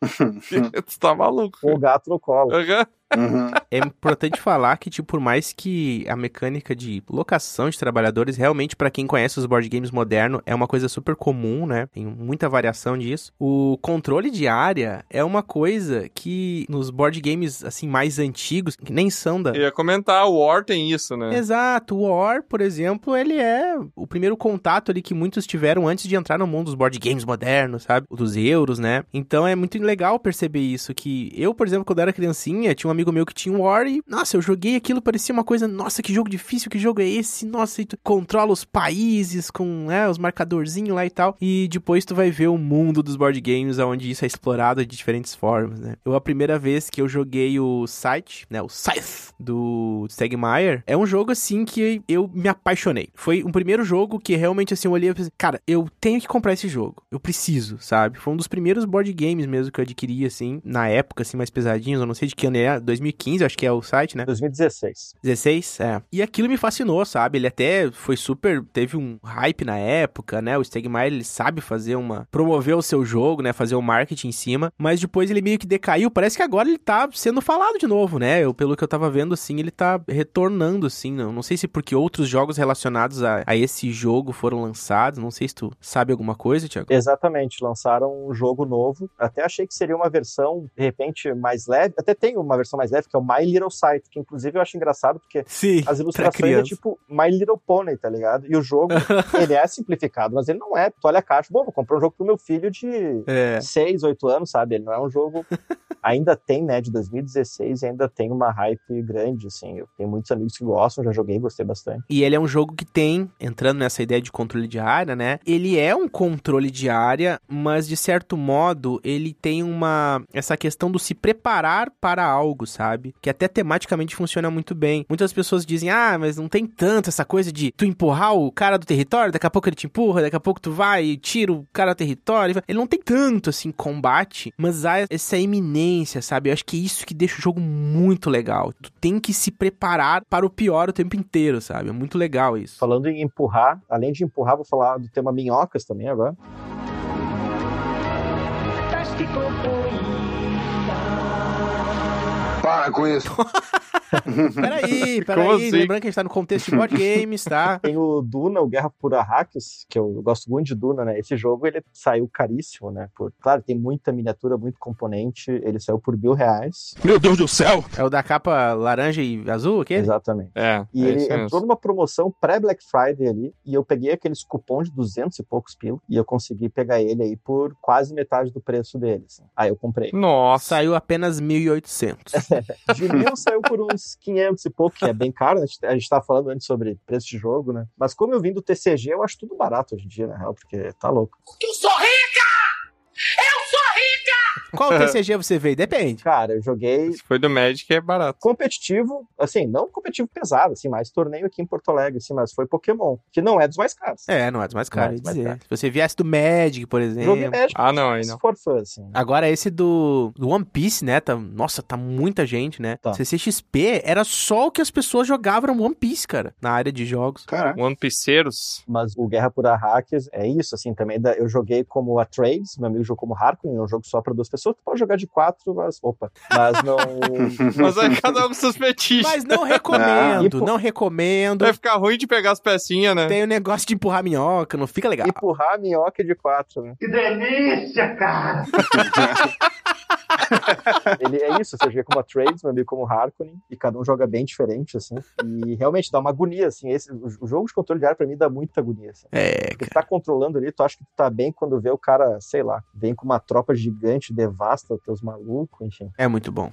Tu tá maluco. Com o gato no colo. Uhum. Uhum. É importante falar que, tipo, por mais que a mecânica de locação de trabalhadores, realmente, pra quem conhece os board games modernos, é uma coisa super comum, né? Tem muita variação disso. O controle de área é uma coisa que nos board games, assim, mais antigos, que nem são da... Eu ia comentar, o War tem isso, né? Exato, o War, por exemplo, ele é o primeiro contato ali que muitos tiveram antes de entrar no mundo dos board games modernos, sabe? Dos euros, né? Então é muito legal perceber isso, que eu, por exemplo, quando era criancinha, tinha um amigo meu que tinha um War e, nossa, eu joguei aquilo, parecia uma coisa, nossa, que jogo difícil, que jogo é esse? Nossa, e tu controla os países com, né, os marcadorzinhos lá e tal, e depois tu vai ver o mundo dos board games, onde isso é explorado de diferentes formas, né? Eu, a primeira vez que eu joguei o Scythe, né, o Scythe do Stegmaier, é um jogo, assim, que eu me apaixonei. Foi um primeiro jogo que realmente, assim, eu olhei e pensei, cara, eu tenho que comprar esse jogo, eu preciso, sabe? Foi um dos primeiros board games mesmo que eu adquiri, assim, na época, assim, mais pesadinhos, eu não sei de que ano é, dois mil e quinze, acho que é o site, né? dois mil e dezesseis. dezesseis? É. E aquilo me fascinou, sabe? Ele até foi super... Teve um hype na época, né? O Stegmaier, ele sabe fazer uma... Promover o seu jogo, né? Fazer o marketing em cima. Mas depois ele meio que decaiu. Parece que agora ele tá sendo falado de novo, né? Eu, pelo que eu tava vendo, assim, ele tá retornando, assim. Não, não sei se porque outros jogos relacionados a, a esse jogo foram lançados. Não sei se tu sabe alguma coisa, Thiago. Exatamente. Lançaram um jogo novo. Até achei que seria uma versão, de repente, mais leve. Até tem uma versão mais leve, que é o My Little Scythe, que inclusive eu acho engraçado, porque Sim, as ilustrações é tipo My Little Pony, tá ligado? E o jogo, ele é simplificado, mas ele não é. Tu olha a caixa, bom, vou comprar um jogo pro meu filho de É. seis, oito anos, sabe? Ele não é um jogo... Ainda tem, né, de dois mil e dezesseis, e ainda tem uma hype grande, assim. Eu tenho muitos amigos que gostam, já joguei, gostei bastante. E ele é um jogo que tem, entrando nessa ideia de controle de área, né? Ele é um controle de área, mas de certo modo, ele tem uma... essa questão do se preparar para algo, sabe? Que até tematicamente funciona muito bem. Muitas pessoas dizem, ah, mas não tem tanto essa coisa de tu empurrar o cara do território, daqui a pouco ele te empurra, daqui a pouco tu vai e tira o cara do território. Ele não tem tanto, assim, combate, mas há essa iminência, sabe? Eu acho que é isso que deixa o jogo muito legal. Tu tem que se preparar para o pior o tempo inteiro, sabe? É muito legal isso. Falando em empurrar, além de empurrar, vou falar do tema minhocas também agora. Para com isso. Peraí, Como peraí. assim? Lembrando que a gente tá no contexto de board games, tá? Tem o Duna, o Guerra por Arrakis, que eu gosto muito de Duna, né? Esse jogo, ele saiu caríssimo, né? Por... Claro, tem muita miniatura, muito componente. Ele saiu por mil reais. Meu Deus do céu! É o da capa laranja e azul, aquele? Exatamente. É, E é ele isso entrou mesmo. numa promoção pré-Black Friday ali, e eu peguei aqueles cupons de duzentos e poucos pila, e eu consegui pegar ele aí por quase metade do preço dele, assim. Aí eu comprei. Nossa. Saiu apenas mil e oitocentos. De mil saiu por uns quinhentos e pouco, que é bem caro, né? A gente tava falando antes sobre preço de jogo, né? Mas como eu vim do T C G, eu acho tudo barato hoje em dia, na real, porque tá louco. Eu sou rica! Eu sou rica! Qual T C G você veio? Depende. Cara, eu joguei Se foi do Magic, é barato. competitivo, assim, não competitivo pesado, assim, mais torneio aqui em Porto Alegre, assim, mas foi Pokémon, que não é dos mais caros. É, não é dos mais caros, Não é ia dos mais dizer. caros. Se você viesse do Magic, por exemplo. Joguei Magic, Ah, não, aí se não. for fã, assim. Agora esse do, do One Piece, né? Tá, nossa, tá muita gente, né? Tá. C C X P era só o que as pessoas jogavam no One Piece, cara, na área de jogos. Caraca. One Pieceiros. Mas o Guerra por Arrakis é isso, assim, também da- eu joguei como a Trades, meu amigo jogou como Harkonnen, é um jogo só pra duas pessoas, tu pode jogar de quatro, mas, opa, mas não... Mas aí cada um com seus fetiches. Mas não Ah, recomendo, e por- não recomendo. Vai ficar ruim de pegar as pecinhas, né? Tem o negócio de empurrar minhoca, não fica legal. empurrar a minhoca de quatro, né? Que delícia, cara! Ele é isso, você joga como a Trades, meu amigo como Harkonnen, e cada um joga bem diferente, assim, e realmente dá uma agonia, assim, esse, o, o jogo de controle de área pra mim dá muita agonia, assim. É, Porque tu tá controlando ali, tu acha que tu tá bem quando vê o cara, sei lá, vem com uma tropa gigante, devasta os teus malucos, enfim. é muito bom.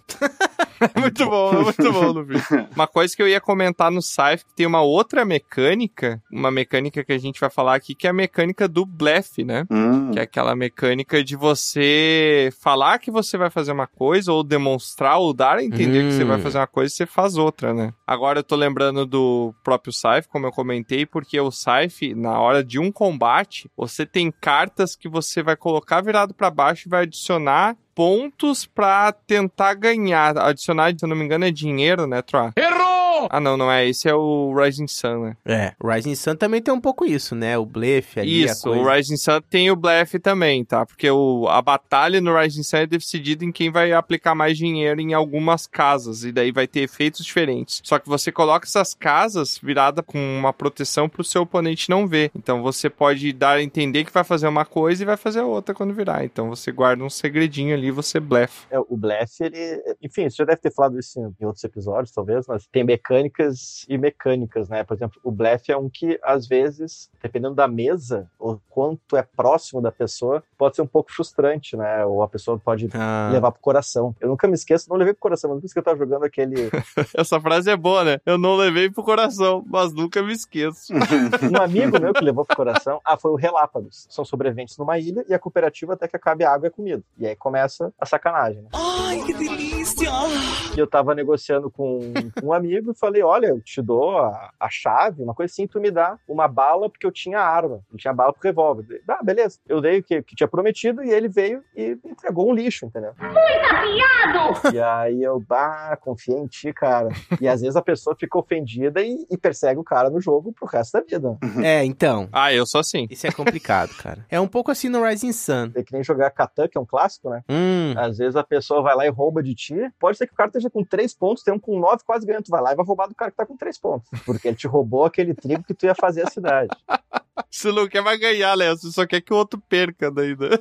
É muito bom, é muito bom, Luffy. Uma coisa que eu ia comentar no Scythe, que tem uma outra mecânica, uma mecânica que a gente vai falar aqui, que é a mecânica do blefe, né? Hum. Que é aquela mecânica de você falar que você vai fazer uma coisa, ou demonstrar, ou dar a entender Hum. que você vai fazer uma coisa e você faz outra, né? Agora eu tô lembrando do próprio Scythe, como eu comentei, porque o Scythe, na hora de um combate, você tem cartas que você vai colocar virado pra baixo e vai adicionar pontos pra tentar ganhar. Adicionar, se eu não me engano, é dinheiro, né, Troa? Errou! Ah, não, não é. Esse é o Rising Sun, né? É, o Rising Sun também tem um pouco isso, né? O blefe ali, Isso, a coisa. o Rising Sun tem o blefe também, tá? Porque o, a batalha no Rising Sun é decidida em quem vai aplicar mais dinheiro em algumas casas, e daí vai ter efeitos diferentes. Só que você coloca essas casas virada com uma proteção pro seu oponente não ver. Então você pode dar a entender que vai fazer uma coisa e vai fazer outra quando virar. Então você guarda um segredinho ali e você blefa. É, o blefe, ele... Enfim, você já deve ter falado isso em outros episódios, talvez, mas tem mecânicas e mecânicas, né? Por exemplo, o blefe é um que, às vezes, dependendo da mesa, ou quanto é próximo da pessoa, pode ser um pouco frustrante, né? Ou a pessoa pode Ah. levar pro coração. Eu nunca me esqueço, não levei pro coração, mas por isso que eu tava jogando aquele... Essa frase é boa, né? Eu não levei pro coração, mas nunca me esqueço. Um amigo meu que levou pro coração, ah, foi o Relápagos. São sobreviventes numa ilha e a cooperativa até que acabe a água e a comida. E aí começa a sacanagem, né? Ai, que delícia! E eu tava negociando com um amigo e falei, olha, eu te dou a, a chave, uma coisa assim, tu me dá uma bala porque eu tinha arma. Eu tinha bala pro revólver. Ah, beleza. Eu dei o que, que tinha prometido e ele veio e me entregou um lixo, entendeu? E aí eu, bah, confiei em ti, cara. E às vezes a pessoa fica ofendida e, e persegue o cara no jogo pro resto da vida. É, então. Ah, eu sou assim. Isso é complicado, cara. É um pouco assim no Rising Sun. É que nem jogar Catan, que é um clássico, né? Hum. Às vezes a pessoa vai lá e rouba de ti. Pode ser que o cara esteja com três pontos, tem um com nove quase ganhando. Tu vai lá e vai roubar do cara que tá com três pontos. Porque ele te roubou aquele trigo que tu ia fazer a cidade. Você não quer mais ganhar, Léo. Você só quer que o outro perca daí, né?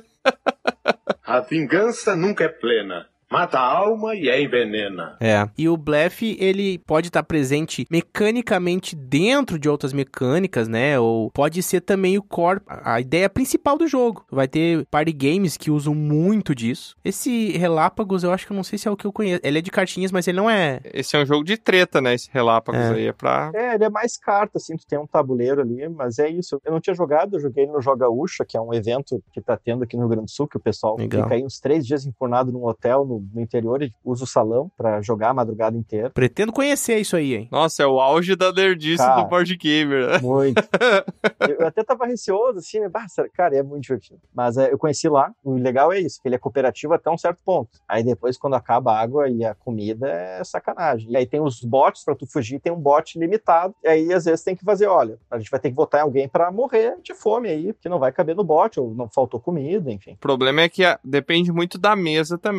A vingança nunca é plena. Mata a alma e a envenena. É. E o blefe, ele pode estar presente mecanicamente dentro de outras mecânicas, né? Ou pode ser também o core, a ideia principal do jogo. Vai ter party games que usam muito disso. Esse Relápagos, eu acho que eu não sei se é o que eu conheço. Ele é de cartinhas, mas ele não é... Esse é um jogo de treta, né? Esse Relápagos É. aí é pra... É, ele é mais carta, assim, tu tem um tabuleiro ali, mas é isso. Eu não tinha jogado, eu joguei ele no Joga Ucha, que é um evento que tá tendo aqui no Rio Grande do Sul, que o pessoal Legal. fica aí uns três dias enfurnado num hotel no, no interior e usa o salão pra jogar a madrugada inteira. Pretendo conhecer isso aí, hein? Nossa, é o auge da nerdice Cara, do board gamer, né? Muito. Eu até tava receoso, assim, né? Bah, cara, é muito divertido. Mas é, eu conheci lá, o legal é isso, que ele é cooperativo até um certo ponto. Aí depois, quando acaba a água e a comida, é sacanagem. E aí tem os bots pra tu fugir, tem um bot limitado. E aí, às vezes, tem que fazer, olha, a gente vai ter que votar em alguém pra morrer de fome aí, porque não vai caber no bot, ou não faltou comida, enfim. O problema é que a- depende muito da mesa também, né?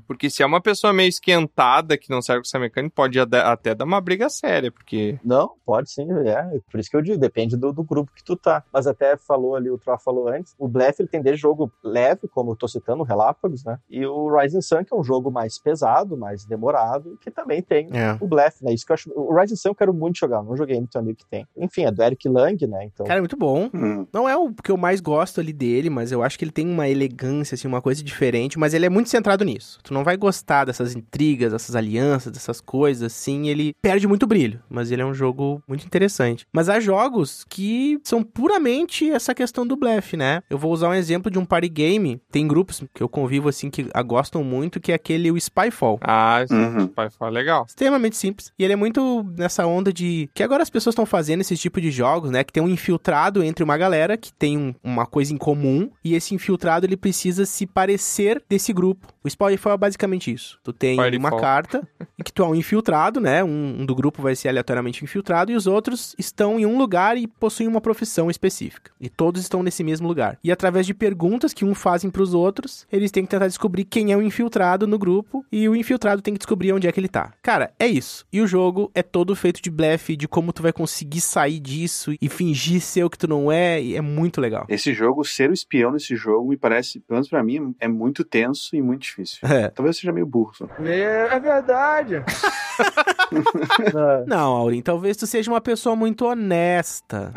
Porque se é uma pessoa meio esquentada que não serve com essa mecânica, pode até dar uma briga séria, porque... Não, pode sim, é. Por isso que eu digo, depende do, do grupo que tu tá. Mas até falou ali, o Troá falou antes, o Blefe, ele tem desde jogo leve, como eu tô citando, o Relápagos, né? E o Rising Sun, que é um jogo mais pesado, mais demorado, que também tem É. o Blefe, né? Isso que eu acho... O Rising Sun eu quero muito jogar, não joguei muito amigo que tem. Enfim, é do Eric Lang, né? Então... Cara, é muito bom. Hum. Não é o que eu mais gosto ali dele, mas eu acho que ele tem uma elegância, assim, uma coisa diferente, mas ele é muito centrado nisso. Tu não vai gostar dessas intrigas, dessas alianças, dessas coisas, assim, ele perde muito brilho, mas ele é um jogo muito interessante. Mas há jogos que são puramente essa questão do blefe, né? Eu vou usar um exemplo de um party game, tem grupos que eu convivo, assim, que gostam muito, que é aquele o Spyfall. Ah, Uhum. Spyfall é legal. Extremamente simples. E ele é muito nessa onda de... Que agora as pessoas estão fazendo esse tipo de jogos, né? Que tem um infiltrado entre uma galera que tem um- uma coisa em comum. E esse infiltrado, ele precisa se parecer desse grupo. O Spyfall é basicamente isso. Tu tem Spyfall. uma carta em que tu é um infiltrado, né? Um, um do grupo vai ser aleatoriamente infiltrado. E os outros estão em um lugar e possuem uma profissão específica. E todos estão nesse mesmo lugar. E através de perguntas que um fazem pros outros, eles têm que tentar descobrir quem é o infiltrado no grupo. E o infiltrado tem que descobrir onde é que ele tá. Cara, é isso. E o jogo é todo feito de blefe, de como tu vai conseguir sair disso e fingir ser o que tu não é. E é muito legal. Esse jogo, ser o espião nesse jogo, me parece, pelo menos pra mim, é muito tenso e muito difícil. É. Talvez eu seja meio burro só. É verdade. Não, Não, Aurim, talvez tu seja uma pessoa muito honesta.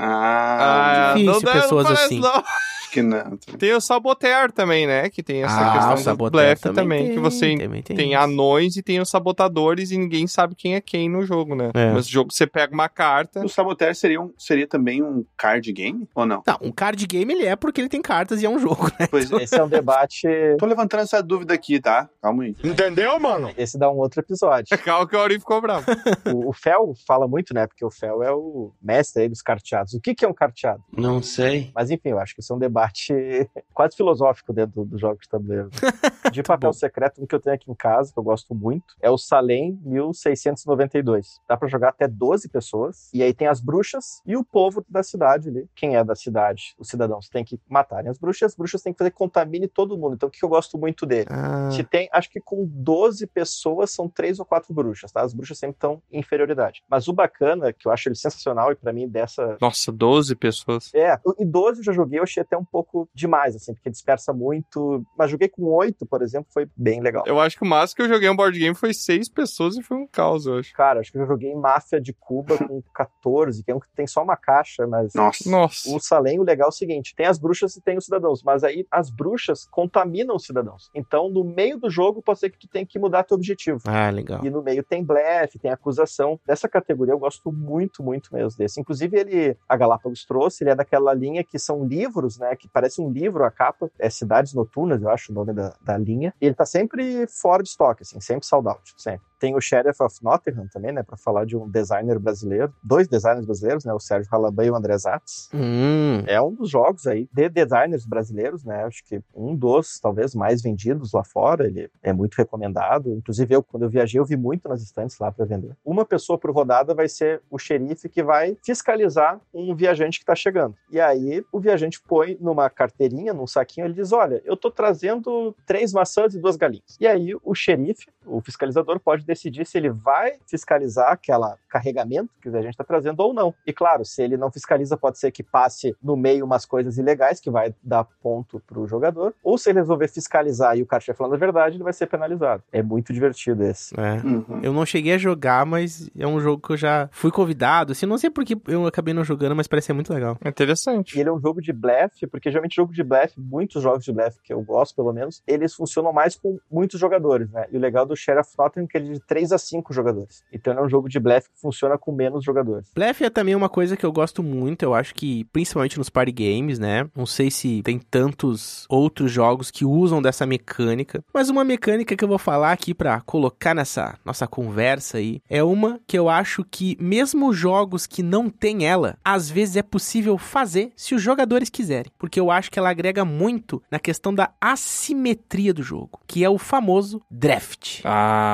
Ah, Ah, difícil não, não, pessoas não parece, assim. não. acho que não. Tem o Saboteur também, né? Que tem essa Ah, o questão do Saboteur blefe também também, tem, que você também tem tem isso. anões e tem os sabotadores e ninguém sabe quem é quem no jogo, né? É. Mas o jogo você pega uma carta... O Saboteur seria, um, seria também um card game ou não? Não, um card game ele é porque ele tem cartas e é um jogo, né? Pois é. esse é um debate... Tô levantando essa dúvida aqui, tá? Calma aí. Entendeu, mano? Esse dá um outro episódio. Calma que o Aurim ficou bravo. O, o Fel fala muito, né? Porque o Fel é o mestre aí dos carteados. O que, que é um carteado? Não sei. Mas enfim, eu acho que isso é um debate quase filosófico dentro dos jogos de tabuleiro. De papel secreto, um que eu tenho aqui em casa, que eu gosto muito, é o Salem mil seiscentos e noventa e dois. Dá pra jogar até doze pessoas. E aí tem as bruxas e o povo da cidade ali. Quem é da cidade? Os cidadãos têm que matarem as bruxas. As bruxas têm que fazer que contamine todo mundo. Então o que eu gosto muito dele? Ah, Se tem, acho que com doze pessoas são três ou quatro bruxas, tá? As bruxas sempre estão em inferioridade. Mas o bacana, que eu acho ele sensacional e pra mim dessa... Nossa, doze pessoas. É, e doze eu já joguei, eu achei até um pouco demais, assim, porque dispersa muito. Mas joguei com oito, por exemplo, foi bem legal. Eu acho que o máximo que eu joguei um board game foi seis pessoas e foi um caos, eu acho. Cara, acho que eu já joguei Máfia de Cuba com catorze, que é um que tem só uma caixa, mas... Nossa. Nossa. O Salem, o legal é o seguinte, tem as bruxas e tem os cidadãos, mas aí as bruxas contaminam os cidadãos. Então, no meio do jogo, pode ser que tu tenha que mudar teu objetivo. ah, legal. E no meio tem blefe, tem acusação. Dessa categoria eu gosto muito, muito mesmo desse. Inclusive ele, a Galápagos trouxe, ele é daquela linha que são livros, né, que parece um livro a capa, é Cidades Noturnas, eu acho o nome da, da linha. E ele tá sempre fora de estoque, assim, sempre sold out, sempre. Tem o Sheriff of Nottingham também, né, pra falar de um designer brasileiro, dois designers brasileiros, né, o Sérgio Halaban e o André Zatz. Hum, É um dos jogos aí de designers brasileiros, né? Acho que um dos, talvez, mais vendidos lá fora. Ele é muito recomendado. Inclusive, eu, quando eu viajei, eu vi muito nas estantes lá para vender. Uma pessoa por rodada vai ser o xerife que vai fiscalizar um viajante que tá chegando. E aí, o viajante põe numa carteirinha, num saquinho, ele diz, olha, eu tô trazendo três maçãs e duas galinhas. E aí, o xerife, o fiscalizador, pode decidir se ele vai fiscalizar aquela carregamento que o viajante tá trazendo ou não. E claro, se ele não fiscaliza, pode ser que passe no meio umas coisas ilegais que vai dar ponto pro jogador, ou se ele resolver fiscalizar e o cara estiver falando a verdade, ele vai ser penalizado. É muito divertido esse. é. Uhum. Eu não cheguei a jogar, mas é um jogo que eu já fui convidado, assim, não sei porque eu acabei não jogando, mas parece ser muito legal. E Interessante. ele é um jogo de blefe, porque geralmente jogo de blefe, muitos jogos de blefe que eu gosto, pelo menos, eles funcionam mais com muitos jogadores, né? E o legal do Sheriff of Nottingham é que ele é de três a cinco jogadores. Então ele é um jogo de blefe que funciona com menos jogadores. Blefe é também uma coisa que eu gosto muito, eu acho que principalmente nos party games, né? Não sei se tem tantos outros jogos que usam dessa mecânica, mas uma mecânica que eu vou falar aqui pra colocar nessa nossa conversa aí, é uma que eu acho que mesmo jogos que não tem ela, às vezes é possível fazer se os jogadores quiserem, porque eu acho que ela agrega muito na questão da assimetria do jogo, que é o famoso draft. Ah, o draft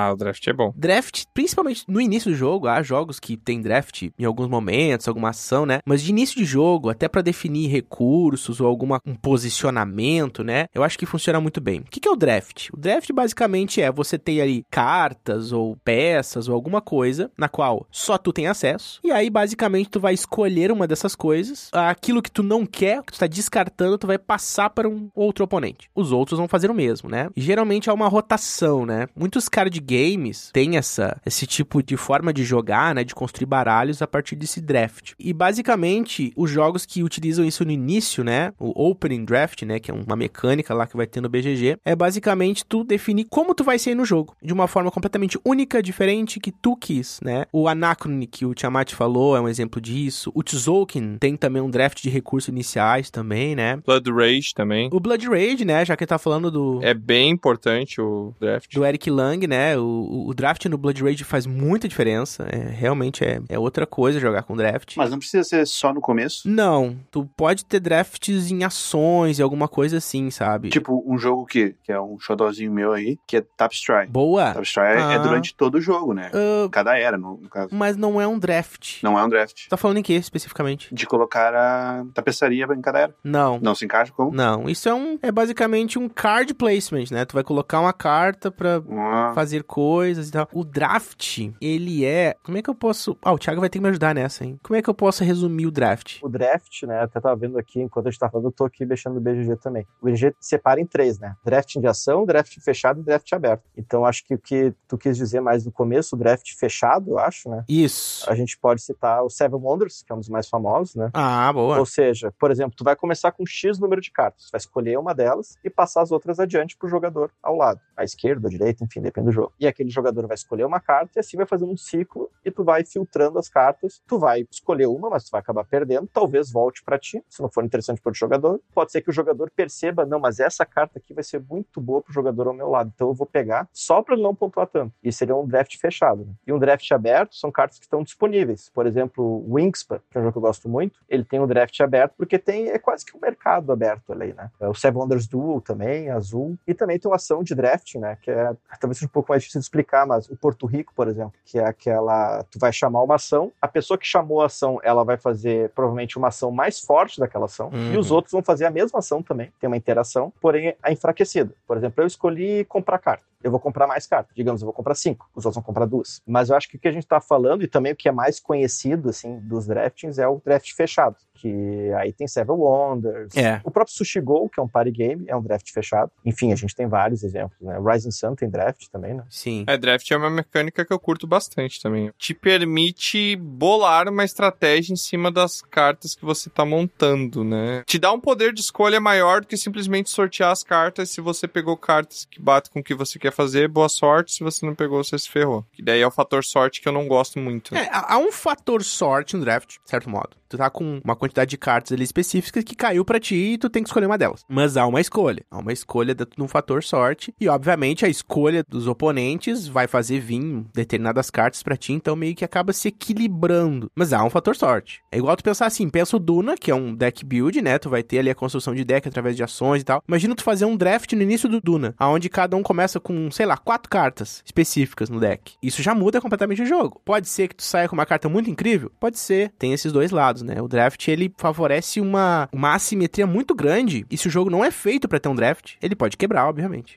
é bom. Draft, principalmente no início do jogo, há jogos que tem draft em alguns momentos, alguma ação, né? Mas de início de jogo, até pra definir recursos ou algum um posicionamento, né? Eu acho que funciona muito bem. O que que é o draft? O draft basicamente é você ter ali cartas ou peças ou alguma coisa na qual só tu tem acesso. E aí, basicamente, tu vai escolher uma dessas coisas. Aquilo que tu não quer, que tu tá descartando, tu vai passar para um outro oponente. Os outros vão fazer o mesmo, né? E geralmente é uma rotação, né? Muitos card games têm essa, esse tipo de forma de jogar, né? De construir baralhos a partir desse draft. E basicamente, os jogos que utilizam isso no início, né? O Opening Draft, né? Que é uma mecânica lá que vai ter no B G G. É basicamente tu definir como tu vai ser no jogo. De uma forma completamente única, diferente, que tu quis, né? O Anachrony, que o Tiamat falou, é um exemplo disso. O Tzolk'in tem também um draft de recursos iniciais também, né? Blood Rage também. O Blood Rage, né? Já que ele tá falando do... É bem importante o draft. Do Eric Lang, né? O, o draft no Blood Rage faz muita diferença. É, realmente é, é outra coisa jogar com draft. Mas não precisa ser só no começo? Não. Tu pode ter drafts em ações e alguma coisa assim, sabe? Tipo, um jogo que, que é um xodózinho meu aí, que é Tapestry. Boa. Tapestry ah. é durante todo o jogo, né? Uh, Cada era, no, no caso. Mas não é um draft. Não é um draft. Tá falando em que, especificamente? De colocar a tapeçaria em cada era. Não. Não se encaixa como? Não. Isso é um é basicamente um card placement, né? Tu vai colocar uma carta pra ah. fazer coisas e tal. O draft, ele é... Como é que eu posso... Ah, o Thiago vai ter que me ajudar nessa, hein? Como é que eu posso resumir o draft? O draft, né? Até tava vendo aqui, enquanto a gente tava falando, eu tô aqui mexendo no B G G também. O B G G separa em três, né? Draft de ação, draft fechado e draft aberto. Então, acho que o que tu quis dizer mais no começo, o draft fechado, eu acho, né? Isso. A gente pode citar o Seven Wonders, que é um dos mais famosos, né? Ah, boa. Ou seja, por exemplo, tu vai começar com X número de cartas. Tu vai escolher uma delas e passar as outras adiante pro jogador ao lado. À esquerda, à direita, enfim, depende do jogo. E aquele jogador vai escolher uma carta e assim vai fazer um ciclo e tu vai filtrando as cartas. Tu vai escolher uma, mas tu vai acabar perdendo. Talvez volte pra ti, se não for interessante pro jogador. Pode ser que o jogador perceba, não, mas essa carta aqui vai ser muito boa pro jogador ao meu lado. Então eu vou pegar só pra ele não pontuar tanto. E seria um draft fechado, né? E um draft aberto são cartas que estão disponíveis. Por exemplo, o Wingspan, que é um jogo que eu gosto muito, ele tem um draft aberto porque tem, é quase que um mercado aberto ali, né? O Seven Wonders Duel também, azul. E também tem uma ação de draft, né? Que é, talvez seja um pouco mais difícil de explicar, mas o Porto Rico, por exemplo, que é aquela... Tu vai chamar uma ação, a pessoa que chamou a ação, ela vai fazer provavelmente uma ação mais forte daquela ação, uhum. E os outros vão fazer a mesma ação também, tem uma interação, porém a enfraquecida. Por exemplo, eu escolhi comprar carta. Eu vou comprar mais cartas. Digamos, eu vou comprar cinco. Os outros vão comprar duas. Mas eu acho que o que a gente tá falando, e também o que é mais conhecido, assim, dos draftings, é o draft fechado. Que aí tem Seven Wonders. É. O próprio Sushi Go, que é um party game, é um draft fechado. Enfim, a gente tem vários exemplos, né? O Rising Sun tem draft também, né? Sim. É, draft é uma mecânica que eu curto bastante também. Te permite bolar uma estratégia em cima das cartas que você tá montando, né? Te dá um poder de escolha maior do que simplesmente sortear as cartas. Se você pegou cartas que batem com o que você quer fazer, boa sorte. Se você não pegou, você se ferrou. Que daí é o fator sorte que eu não gosto muito. É, há um fator sorte no draft, de certo modo. Tu tá com uma quantidade de cartas ali específicas que caiu pra ti e tu tem que escolher uma delas. Mas há uma escolha. Há uma escolha dentro de um fator sorte. E, obviamente, a escolha dos oponentes vai fazer vir determinadas cartas pra ti. Então, meio que acaba se equilibrando. Mas há um fator sorte. É igual tu pensar assim. Pensa o Duna, que é um deck build, né? Tu vai ter ali a construção de deck através de ações e tal. Imagina tu fazer um draft no início do Duna. Onde cada um começa com, sei lá, quatro cartas específicas no deck. Isso já muda completamente o jogo. Pode ser que tu saia com uma carta muito incrível? Pode ser. Tem esses dois lados, né? O draft, ele favorece uma, uma assimetria muito grande. E se o jogo não é feito pra ter um draft, ele pode quebrar, obviamente.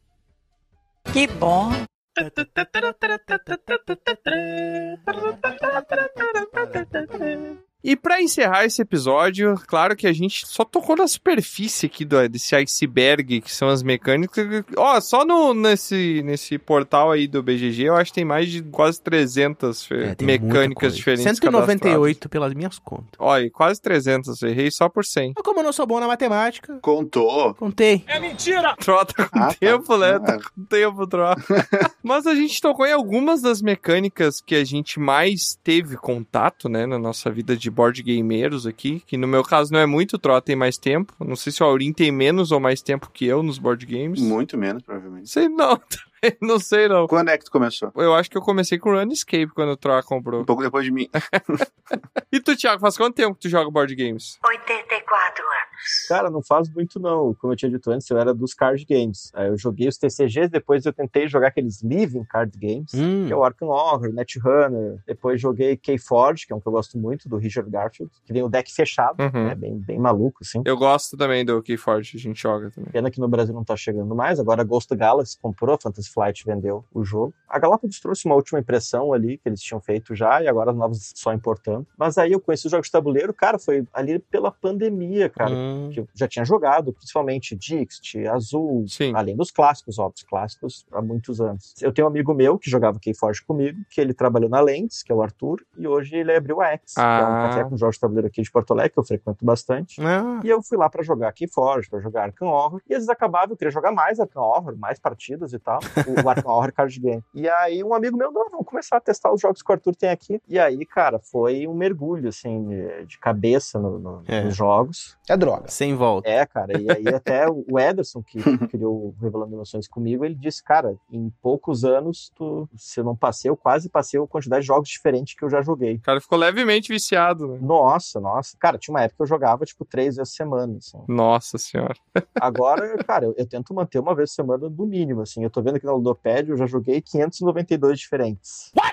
Que bom! E pra encerrar esse episódio, claro que a gente só tocou na superfície aqui do, desse iceberg, que são as mecânicas. Ó, só no, nesse, nesse portal aí do B G G, eu acho que tem mais de quase trezentas é, mecânicas diferentes. cento e noventa e oito pelas minhas contas. Olha, quase trezentas, errei só por cem. Mas como eu não sou bom na matemática... Contou. Contei. É mentira! Trota com ah, tempo, tá. né? Tá com tempo, Trota. Mas a gente tocou em algumas das mecânicas que a gente mais teve contato, né, na nossa vida de board gameiros aqui, que no meu caso não é muito, Trota tem mais tempo. Não sei se o Aurim tem menos ou mais tempo que eu nos board games. Muito menos, provavelmente. Sei não, também não sei não. Quando é que tu começou? Eu acho que eu comecei com Runescape quando o Trota comprou. Um pouco depois de mim. E tu, Thiago, faz quanto tempo que tu joga board games? oitenta e quatro anos. Cara, não faz muito não. Como eu tinha dito antes, eu era dos card games. Aí eu joguei os T C Gs, depois eu tentei jogar aqueles living card games, hum. que é o Arkham Horror, Netrunner. Depois joguei Keyforge, que é um que eu gosto muito, do Richard Garfield, que vem o deck fechado, uhum. né? Bem, bem maluco, assim. Eu gosto também do Keyforge, a gente joga também. Pena que no Brasil não tá chegando mais. Agora a Ghost Galaxy comprou, a Fantasy Flight vendeu o jogo. A Galápagos trouxe uma última impressão ali, que eles tinham feito já, e agora as novas só importando. Mas aí eu conheci os jogos de tabuleiro, cara, foi ali pela pandemia, cara, hum. que eu já tinha jogado, principalmente Dixit, Azul, Sim. além dos clássicos, óbvios, clássicos há muitos anos. Eu tenho um amigo meu que jogava Keyforge comigo, que ele trabalhou na Lentes, que é o Arthur, e hoje ele abriu a X, ah. que é um café com jogos de tabuleiro aqui de Porto Alegre, que eu frequento bastante. Ah. E eu fui lá pra jogar Keyforge, pra jogar Arkham Horror, e às vezes acabava, eu queria jogar mais Arkham Horror, mais partidas e tal, o Arkham Horror Card Game. E aí um amigo meu, não, vamos começar a testar os jogos que o Arthur tem aqui. E aí, cara, foi um mergulho, assim, de cabeça no, no, é. nos jogos. É droga. Sem volta. É, cara, e aí até o Ederson, que criou o Revelando Emoções comigo, ele disse, cara, em poucos anos, tu, se eu não passei, eu quase passei a quantidade de jogos diferentes que eu já joguei. O cara ficou levemente viciado, né? Nossa, nossa. Cara, tinha uma época que eu jogava, tipo, três vezes a semana, assim. Nossa senhora. Agora, cara, eu, eu tento manter uma vez a semana no mínimo, assim. Eu tô vendo aqui no Ludopédia, eu já joguei quinhentos e noventa e dois diferentes. What?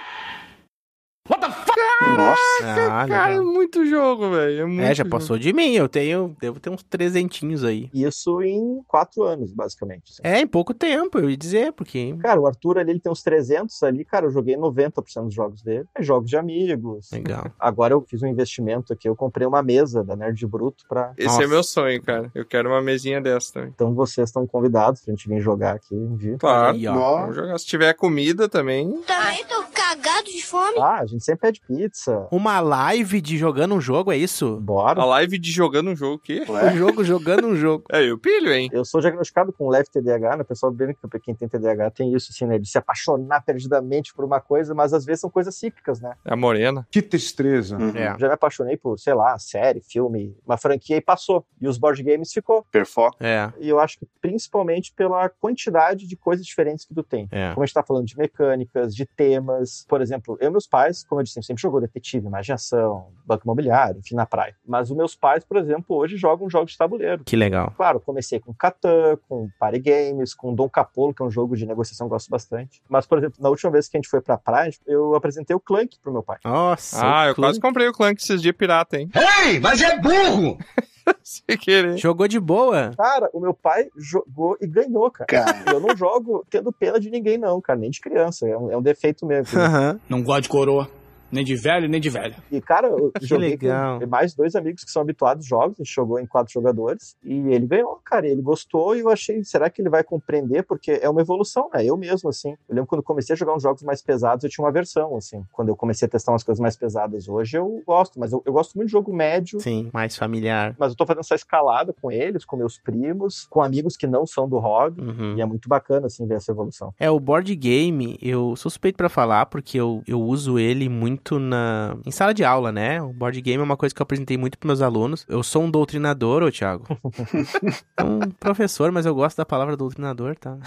What the fuck? Nossa, ah, cara, é muito jogo, velho. É, é, já jogo. Passou de mim. Eu tenho, devo ter uns trezentinhos aí. Isso em quatro anos, basicamente. Assim. É, em pouco tempo, eu ia dizer, porque... Cara, o Arthur ali, ele tem uns trezentos ali, cara, eu joguei noventa por cento dos jogos dele. É jogos de amigos. Legal. Agora eu fiz um investimento aqui, eu comprei uma mesa da Nerd Bruto pra... Esse Nossa. É meu sonho, cara. Eu quero uma mesinha dessa também. Então vocês estão convidados pra gente vir jogar aqui um dia. Claro, aí, ó. Vamos jogar. Se tiver comida também... Também tô cagado de fome. Ah, a gente sempre pede pizza. Uma live de jogando um jogo, é isso? Bora. A live de jogando um jogo, o quê? Ué? Um jogo jogando um jogo. É, eu pilho, hein? Eu sou diagnosticado com leve T D A H, né? O pessoal vendo que pra quem tem T D A H tem isso, assim, né? De se apaixonar perdidamente por uma coisa, mas às vezes são coisas cíclicas, né? É a morena. Que tristeza. Uhum. É. Já me apaixonei por, sei lá, série, filme, uma franquia e passou. E os board games ficou. Perfoca. É. E eu acho que principalmente pela quantidade de coisas diferentes que tu tem. É. Como a gente tá falando de mecânicas, de temas. Por exemplo, eu e meus pais, como eu disse, sempre jogou detetive, imaginação, banco imobiliário, enfim, na praia. Mas os meus pais, por exemplo, hoje jogam jogos de tabuleiro. Que legal. Claro, comecei com Catan, com Party Games, com Dom Capolo, que é um jogo de negociação que eu gosto bastante. Mas, por exemplo, na última vez que a gente foi pra praia, eu apresentei o Clank pro meu pai. Nossa. Ah, eu Clank. quase comprei o Clank esses dias pirata, hein? Ei, mas é burro! Sem querer. Jogou de boa? Cara, o meu pai jogou e ganhou, cara. cara. Eu não jogo tendo pena de ninguém, não, cara, nem de criança. É um, é um defeito mesmo. Uhum. Não gosto de coroa. Nem de velho, nem de velha. E, cara, eu que joguei legal. com mais dois amigos que são habituados aos jogos, a gente jogou em quatro jogadores, e ele ganhou, cara, ele gostou, e eu achei, será que ele vai compreender? Porque é uma evolução, né? Eu mesmo, assim, eu lembro quando comecei a jogar uns jogos mais pesados, eu tinha uma versão, assim, quando eu comecei a testar umas coisas mais pesadas. Hoje eu gosto, mas eu, eu gosto muito de jogo médio. Sim, mais familiar. Mas eu tô fazendo essa escalada com eles, com meus primos, com amigos que não são do hobby, uhum. e é muito bacana, assim, ver essa evolução. É, o board game, eu sou suspeito pra falar, porque eu, eu uso ele muito na... em sala de aula, né? O board game é uma coisa que eu apresentei muito pros meus alunos. Eu sou um doutrinador, ô Thiago. Um professor, mas eu gosto da palavra doutrinador, tá?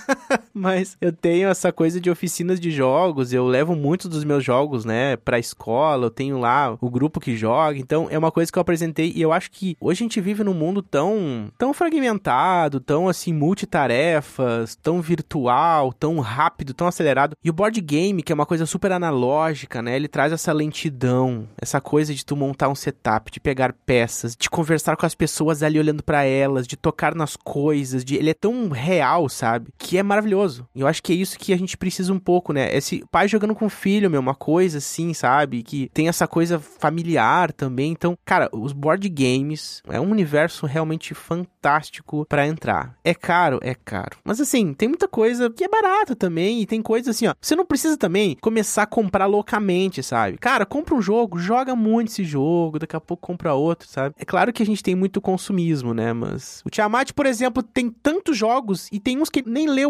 Mas eu tenho essa coisa de oficinas de jogos, eu levo muitos dos meus jogos, né, pra escola, eu tenho lá o grupo que joga, então é uma coisa que eu apresentei e eu acho que hoje a gente vive num mundo tão, tão fragmentado, tão assim, multitarefas, tão virtual, tão rápido, tão acelerado. E o board game, que é uma coisa super analógica, né, ele traz essa lentidão, essa coisa de tu montar um setup, de pegar peças, de conversar com as pessoas ali olhando pra elas, de tocar nas coisas, de... ele é tão real, sabe? Que é maravilhoso. E eu acho que é isso que a gente precisa um pouco, né? Esse pai jogando com o filho, meu, uma coisa assim, sabe? Que tem essa coisa familiar também. Então, cara, os board games é um universo realmente fantástico pra entrar. É caro? É caro. Mas assim, tem muita coisa que é barata também, e tem coisa assim, ó, você não precisa também começar a comprar loucamente, sabe? Cara, compra um jogo, joga muito esse jogo, daqui a pouco compra outro, sabe? É claro que a gente tem muito consumismo, né? Mas o Tiamat, por exemplo, tem tantos jogos e tem uns que nem leu ainda o manual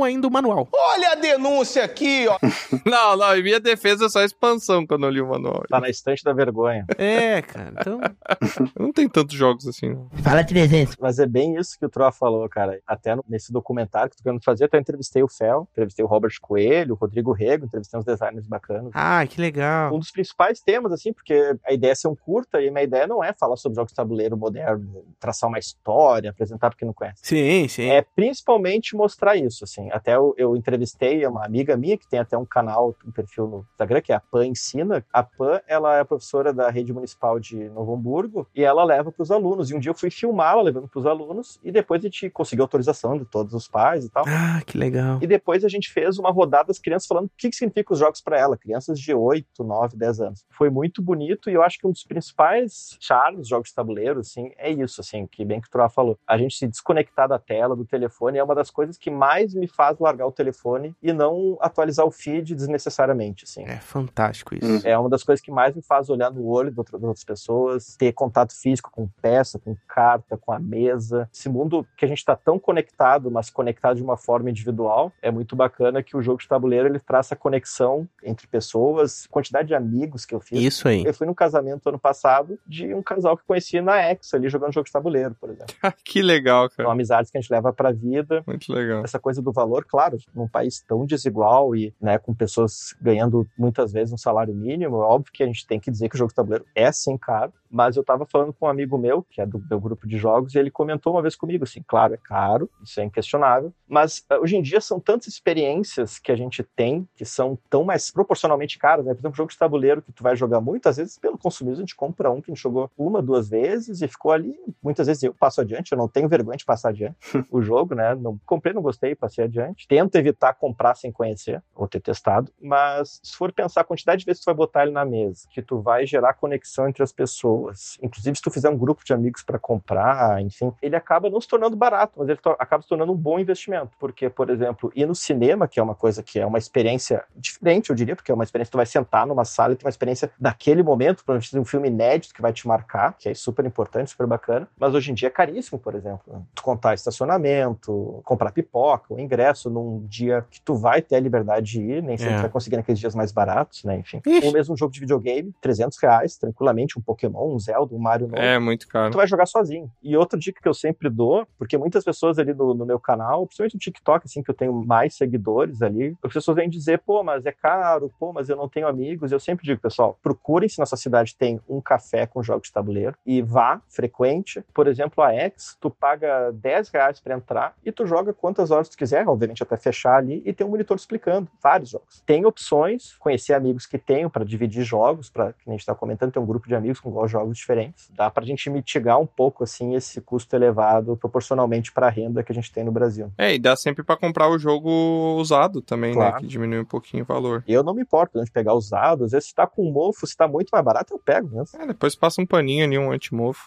manual. Olha a denúncia aqui, ó. Não, não, em minha defesa é só expansão quando eu li o manual. Tá na estante da vergonha. É, cara, então... Não tem tantos jogos assim, não. Fala trezentos. Mas é bem isso que o Troa falou, cara. Até no, nesse documentário que eu tô querendo fazer, até entrevistei o Fel, entrevistei o Robert Coelho, o Rodrigo Rego, entrevistei uns designers bacanas. Ah, que legal. Um dos principais temas, assim, porque a ideia é ser um curta e a minha ideia não é falar sobre jogos de tabuleiro moderno, traçar uma história, apresentar pra quem não conhece. Sim, sim. É principalmente mostrar isso, assim. Até eu, eu entrevistei uma amiga minha que tem até um canal, um perfil no Instagram, que é a Pan Ensina. A Pan, ela é professora da rede municipal de Novo Hamburgo e ela leva pros alunos. E um dia eu fui filmá-la levando pros alunos e depois a gente conseguiu autorização de todos os pais e tal. Ah, que legal. E depois a gente fez uma rodada das crianças falando o que, que significa os jogos para ela, crianças de oito, nove, dez anos. Foi muito bonito e eu acho que um dos principais charmes dos jogos de tabuleiro, assim, é isso, assim, que bem que o Troa falou. A gente se desconectar da tela, do telefone, é uma das coisas que mais me faz largar o telefone e não atualizar o feed desnecessariamente, assim. É fantástico isso. É uma das coisas que mais me faz olhar no olho das outras pessoas, ter contato físico com peça, com carta, com a mesa. Esse mundo que a gente está tão conectado, mas conectado de uma forma individual, é muito bacana que o jogo de tabuleiro ele traz essa conexão entre pessoas, quantidade de amigos que eu fiz. Isso aí. Eu fui num casamento ano passado de um casal que conheci na X, ali jogando jogo de tabuleiro, por exemplo. Que legal, cara. São amizades que a gente leva pra vida. Muito legal. Essa coisa do valor, claro, num país tão desigual e, né, com pessoas ganhando muitas vezes um salário mínimo, é óbvio que a gente tem que dizer que o jogo de tabuleiro é sim caro, mas eu tava falando com um amigo meu, que é do meu grupo de jogos, e ele comentou uma vez comigo, assim, claro, é caro, isso é inquestionável, mas uh, hoje em dia são tantas experiências que a gente tem que são tão mais proporcionalmente caras, né? Por exemplo, jogo de tabuleiro que tu vai jogar muitas vezes pelo consumismo, a gente compra um que a gente jogou uma, duas vezes e ficou ali, muitas vezes eu passo adiante, eu não tenho vergonha de passar adiante o jogo, né? Não, comprei, não gostei, passei adiante. Tento evitar comprar sem conhecer ou ter testado, mas se for pensar a quantidade de vezes que tu vai botar ele na mesa, que tu vai gerar conexão entre as pessoas, inclusive se tu fizer um grupo de amigos para comprar, enfim, ele acaba não se tornando barato, mas ele to- acaba se tornando um bom investimento, porque, por exemplo, ir no cinema, que é uma coisa que é uma experiência diferente, eu diria, porque é uma experiência que tu vai sentar numa sala e ter uma experiência daquele momento, para um filme inédito que vai te marcar, que é super importante, super bacana, mas hoje em dia é caríssimo, por exemplo, tu contar estacionamento, comprar pipoca, o ingresso num dia que tu vai ter a liberdade de ir, nem sempre É. vai conseguir naqueles dias mais baratos, né, enfim. Ixi. Ou mesmo um jogo de videogame, trezentos reais, tranquilamente, um Pokémon, um Zelda, um Mario novo. É, muito caro. Tu vai jogar sozinho. E outra dica que eu sempre dou, porque muitas pessoas ali no, no meu canal, principalmente no TikTok, assim, que eu tenho mais seguidores ali, as pessoas vêm dizer, pô, mas é caro, pô, mas eu não tenho amigos. Eu sempre digo, pessoal, procurem se na sua cidade tem um café com jogos de tabuleiro e vá, frequente. Por exemplo, a X, tu paga dez reais pra entrar e tu joga quantas horas tu quiser, obviamente até fechar ali, e tem um monitor explicando vários jogos. Tem opções, conhecer amigos que tenham pra dividir jogos, pra, que a gente tá comentando, tem um grupo de amigos com igual jogos diferentes. Dá pra gente mitigar um pouco, assim, esse custo elevado proporcionalmente pra renda que a gente tem no Brasil. É, e dá sempre pra comprar o jogo usado também, Claro. né? Que diminui um pouquinho o valor. E eu não me importo de pegar usado, às vezes se tá com mofo, se tá muito mais barato, eu pego mesmo. É, depois passa um paninho ali, um anti-mofo.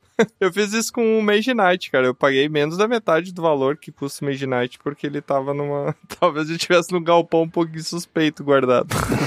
Eu fiz isso com o Mage Knight, cara. Eu paguei menos da metade do valor que custa o Mage Knight, porque ele tava numa... Talvez ele estivesse num galpão um pouquinho suspeito guardado.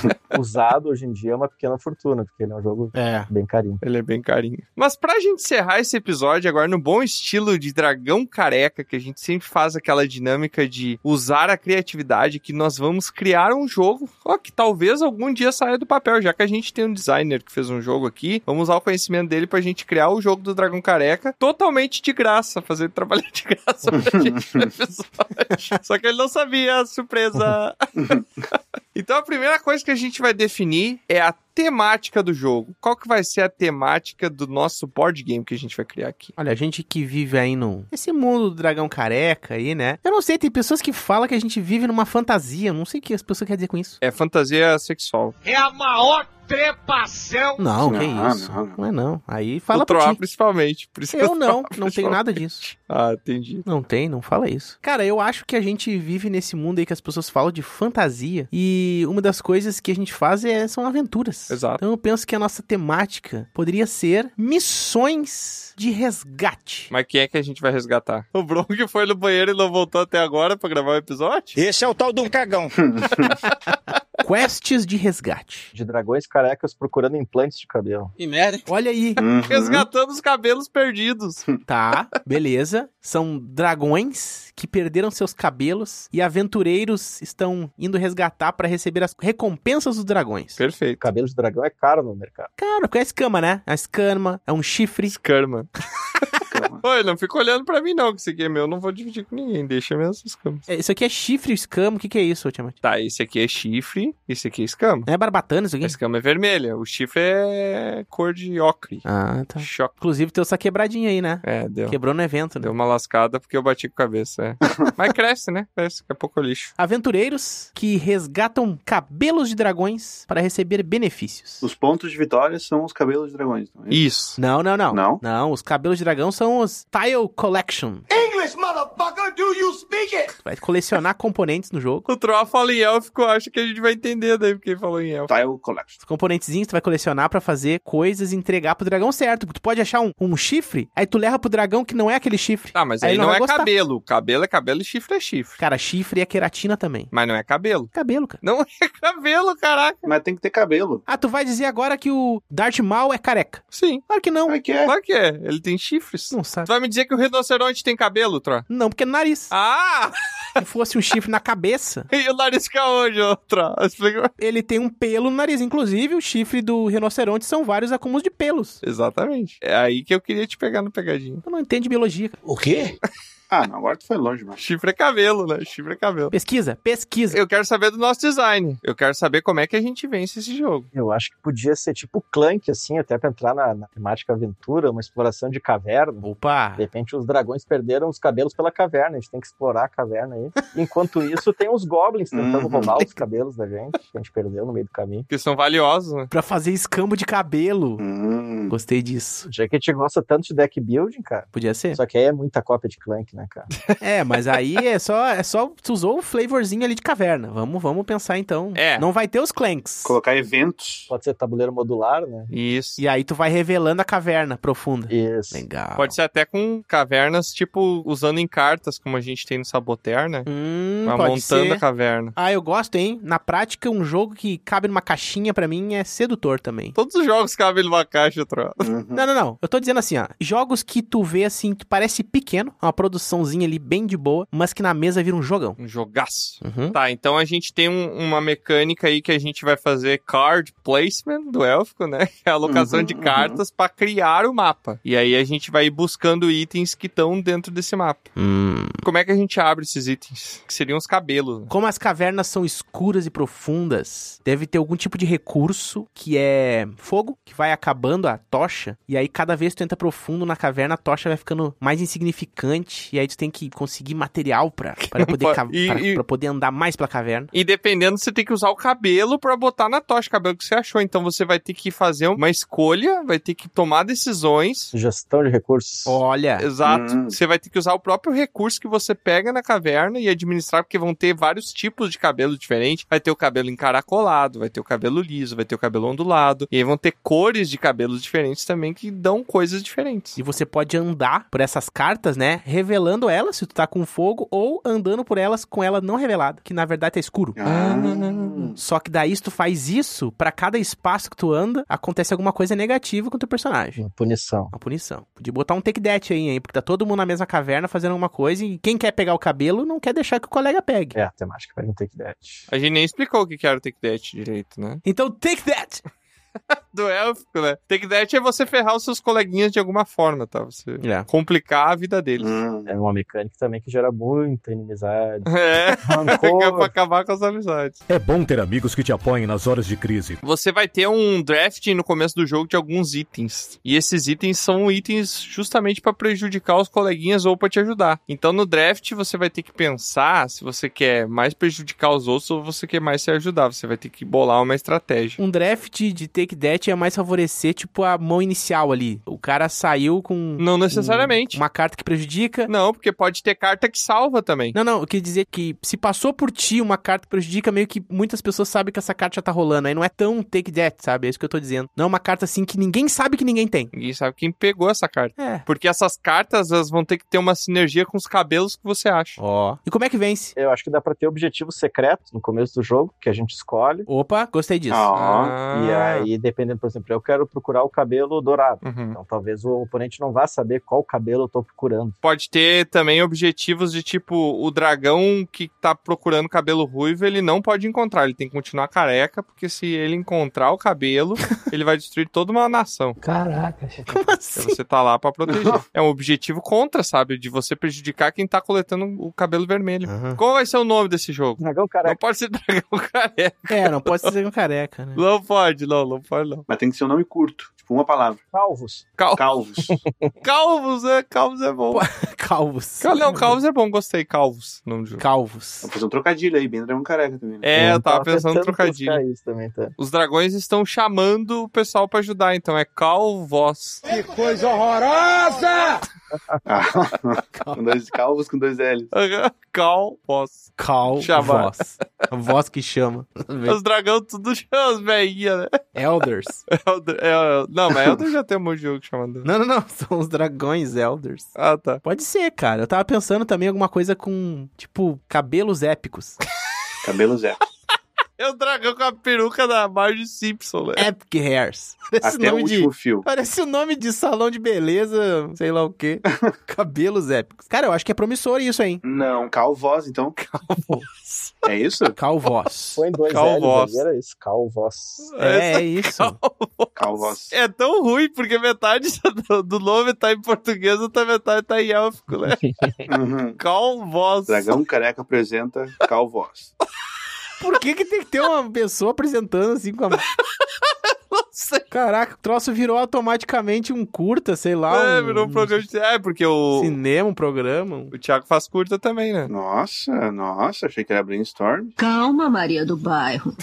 Usado hoje em dia é uma pequena fortuna, porque ele é um jogo É. bem carinho. Ele é bem carinho. Mas pra gente encerrar esse episódio agora no bom estilo de Dragão Careca, que a gente sempre faz aquela dinâmica de usar a criatividade, que nós vamos criar um jogo, ó, que talvez algum dia saia do papel, já que a gente tem um designer que fez um jogo aqui, vamos usar o conhecimento dele pra gente criar o jogo do Dragão Careca totalmente de graça, fazer trabalho de graça pra gente no episódio. Só que ele não sabia a surpresa. Então a primeira coisa que a gente vai definir é a temática do jogo. Qual que vai ser a temática do nosso board game que a gente vai criar aqui? Olha, a gente que vive aí no... Esse mundo do dragão careca aí, né? Eu não sei, tem pessoas que falam que a gente vive numa fantasia. Eu não sei o que as pessoas querem dizer com isso. É fantasia sexual. É a maior trepação. Não, Não, que isso. não, Não, não. é não. Aí fala O pra Troá, ti. principalmente. Por isso que Eu não, Troá, não tenho nada disso. Ah, entendi. Não tem, não fala isso. Cara, eu acho que a gente vive nesse mundo aí que as pessoas falam de fantasia. E uma das coisas que a gente faz é, são aventuras. Exato. Então eu penso que a nossa temática poderia ser missões de resgate. Mas quem é que a gente vai resgatar? O Bronco foi no banheiro e não voltou até agora pra gravar o episódio? Esse é o tal do cagão. Quests de resgate. De dragões carecas procurando implantes de cabelo. Que merda. Olha aí. Uhum. Resgatando os cabelos perdidos. Tá, beleza. São dragões que perderam seus cabelos e aventureiros estão indo resgatar pra receber as recompensas dos dragões. Perfeito. Cabelo de dragão é caro no mercado. Cara, porque é escama, né? A escama é um chifre. Escama. Oi, não fica olhando pra mim não, que esse aqui é meu, não vou dividir com ninguém, deixa mesmo essas escamas. É, isso aqui é chifre, escama, o que que é isso, Tiamat? Tá, esse aqui é chifre, esse aqui é escama. Não é barbatana isso aqui? A escama é vermelha, o chifre é cor de ocre. Ah, tá. Choque. Inclusive, tem essa quebradinha aí, né? É, deu. Quebrou no evento, né? Deu uma lascada porque eu bati com a cabeça, é. Mas cresce, né? Cresce, daqui a pouco é lixo. Aventureiros que resgatam cabelos de dragões para receber benefícios. Os pontos de vitória são os cabelos de dragões. Não é? Isso. Não, não, não. Não? Não, os cabelos de dragão são os Tile Collection. English, motherfucker, do you speak it? Tu vai colecionar componentes no jogo. O Troll fala em élfico, eu acho que a gente vai entender daí porque ele falou em élfico. Tile Collection. Os componentezinhos tu vai colecionar pra fazer coisas e entregar pro dragão certo. Tu pode achar um, um chifre, aí tu leva pro dragão que não é aquele chifre. Tá, mas Aí aí, ele não não, vai é gostar. cabelo. Cabelo é cabelo e chifre é chifre. Cara, chifre é queratina também. Mas não é cabelo. Cabelo, cara. Não é cabelo, caraca. Mas tem que ter cabelo. Ah, tu vai dizer agora que o Darth Maul é careca. Sim. Claro que não. Como é que é? Claro que é. Ele tem chifres. Não sabe. Tu vai me dizer que o rinoceronte tem cabelo, Tro? Não, porque é nariz. Ah! Se fosse um chifre na cabeça, E o nariz fica onde, ô, Tro? Explica. ele tem um pelo no nariz. Inclusive, o chifre do rinoceronte são vários acúmulos de pelos. Exatamente. É aí que eu queria te pegar no pegadinho. Tu não entende biologia, cara. O quê? Ah, não, agora tu foi longe, mano. Chifre é cabelo, né? Chifre é cabelo. Pesquisa, pesquisa. Eu quero saber do nosso design. Eu quero saber como é que a gente vence esse jogo. Eu acho que podia ser tipo Clank, assim, até pra entrar na, na temática aventura, uma exploração de caverna. Opa! De repente os dragões perderam os cabelos pela caverna, a gente tem que explorar a caverna aí. Enquanto isso, tem os goblins tentando Uhum. roubar os cabelos da gente, que a gente perdeu no meio do caminho. Porque são valiosos, né? Pra fazer escambo de cabelo. Hum. Gostei disso. Já que a gente gosta tanto de deck building, cara. Podia ser. Só que aí é muita cópia de Clank, né, cara? É, mas aí é só, é só tu usou o flavorzinho ali de caverna. Vamos, vamos pensar então. É. Não vai ter os clanks. Colocar eventos. Pode ser tabuleiro modular, né? Isso. E aí tu vai revelando a caverna profunda. Isso. Legal. Pode ser até com cavernas, tipo, usando em cartas, como a gente tem no Saboteur, né? Hum, Vai pode montando ser. a caverna. Ah, eu gosto, hein? Na prática, um jogo que cabe numa caixinha pra mim é sedutor também. Todos os jogos cabem numa caixa, Tro. Uhum. Não, não, não. Eu tô dizendo assim, ó. Jogos que tu vê assim, que parece pequeno, uma produçãozinha ali bem de boa, mas que na mesa vira um jogão. Um jogaço. Uhum. Tá, então a gente tem um- uma mecânica aí que a gente vai fazer card placement do élfico, né? Que é a alocação Uhum, de uhum. cartas pra criar o mapa. E aí a gente vai ir buscando itens que estão dentro desse mapa. Hum. Como é que a gente abre esses itens? Que seriam os cabelos, né? Como as cavernas são escuras e profundas, deve ter algum tipo de recurso que é fogo, que vai acabando a tocha, e aí cada vez que tu entra profundo na caverna, a tocha vai ficando mais insignificante, e aí tu tem que conseguir material pra, pra, poder, ca- E- pra, e- pra poder andar mais pela caverna. E dependendo, você tem que usar o cabelo pra botar na tocha, o cabelo que você achou. Então você vai ter que fazer uma escolha, vai ter que tomar decisões. Gestão de recursos. Olha, Exato. Hum. Você vai ter que usar o próprio recurso que você pega na caverna e administrar, porque vão ter vários tipos de cabelo diferentes. Vai ter o cabelo encaracolado, vai ter o cabelo liso, vai ter o cabelo ondulado. E aí vão ter cores de cabelos diferentes também que dão coisas diferentes. e você pode andar por essas cartas, né, revelando elas, se tu tá com fogo, ou andando por elas com ela não revelada, que na verdade é escuro. Ah. Só que daí, se tu faz isso, pra cada espaço que tu anda, acontece alguma coisa negativa com o teu personagem. Uma punição. Uma punição. Podia botar um take that aí, hein? Porque tá todo mundo na mesma caverna fazendo alguma coisa e quem quer pegar o cabelo não quer deixar que o colega pegue. É, a temática vai no Take That. A gente nem explicou o que que era o Take That direito, né? Então, take that! Do élfico, né? Take That é você ferrar os seus coleguinhas de alguma forma, tá? Você É. complicar a vida deles. Hum. É uma mecânica também que gera muita inimizade. É, Rancor. é pra acabar com as amizades. É bom ter amigos que te apoiem nas horas de crise. Você vai ter um drafting no começo do jogo de alguns itens. E esses itens são itens justamente pra prejudicar os coleguinhas ou pra te ajudar. Então no draft você vai ter que pensar se você quer mais prejudicar os outros ou você quer mais se ajudar. Você vai ter que bolar uma estratégia. Um draft de take Take That ia mais favorecer, tipo, a mão inicial ali. O cara saiu com... Não necessariamente. Um, uma carta que prejudica. Não, porque pode ter carta que salva também. Não, não, eu queria dizer que se passou por ti uma carta que prejudica, meio que muitas pessoas sabem que essa carta já tá rolando. Aí não é tão Take That, sabe? É isso que eu tô dizendo. Não é uma carta assim que ninguém sabe que ninguém tem. Ninguém sabe quem pegou essa carta. É. Porque essas cartas, elas vão ter que ter uma sinergia com os cabelos que você acha. Ó. Oh. E como é que vence? Eu acho que dá pra ter objetivos secretos no começo do jogo, que a gente escolhe. Opa, gostei disso. Ah. E aí, dependendo, por exemplo, eu quero procurar o cabelo dourado. Uhum. Então talvez o oponente não vá saber qual cabelo eu tô procurando. Pode ter também objetivos de tipo, o dragão que tá procurando cabelo ruivo, ele não pode encontrar, ele tem que continuar careca, porque se ele encontrar o cabelo, ele vai destruir toda uma nação. Caraca. Como assim? Você tá lá pra proteger. É um objetivo contra, sabe? De você prejudicar quem tá coletando o cabelo vermelho. Uhum. Qual vai ser o nome desse jogo? Dragão careca. Não pode ser dragão careca. É, não pode ser dragão careca, né? Não pode, não, não pode não. Mas tem que ser um nome curto. Tipo, uma palavra. Calvos. Cal... Calvos. Calvos, é. Calvos é bom. Calvos. Cal... Não, Calvos é bom. Gostei. Calvos. Nome do jogo. Calvos. Vou fazer um trocadilho aí, bem dragão careca também, né? É, eu tava pensando em trocadilho. Isso também, tá? Os dragões estão chamando o pessoal pra ajudar, então é Calvos. Que coisa horrorosa! Ah, com dois calvos com dois L's. Calvos. Calvos. A voz que chama. Os dragões tudo chamam as velhinhas, né? Elders. Elder, é, não, mas Elder já tem um monte de jogo chamando. Não, não, não. São os dragões Elders. Ah, tá. Pode ser, cara. Eu tava pensando também em alguma coisa com, tipo, cabelos épicos. Cabelos épicos. É o dragão com a peruca da Marge Simpson, né? Epic Hairs. Parece Até nome o último de... fio. Parece o nome de salão de beleza, sei lá o quê. Cabelos épicos. Cara, eu acho que é promissor isso, hein? Não, Calvoz, então. Calvoz. É isso? Calvoz. Põe dois Calvoz. L's ali, era isso. Calvoz. É, é isso. Calvoz. Calvoz. É tão ruim, porque metade do nome tá em português, outra metade tá em élfico, né? Uhum. Calvoz. Dragão careca apresenta Calvoz. Por que que tem que ter uma pessoa apresentando assim com a... Não sei. Caraca, o troço virou automaticamente um curta, sei lá. É, um... virou um programa de... É, porque o... Cinema, um programa. Um... O Thiago faz curta também, né? Nossa, nossa, achei que era brainstorm. Calma, Maria do Bairro.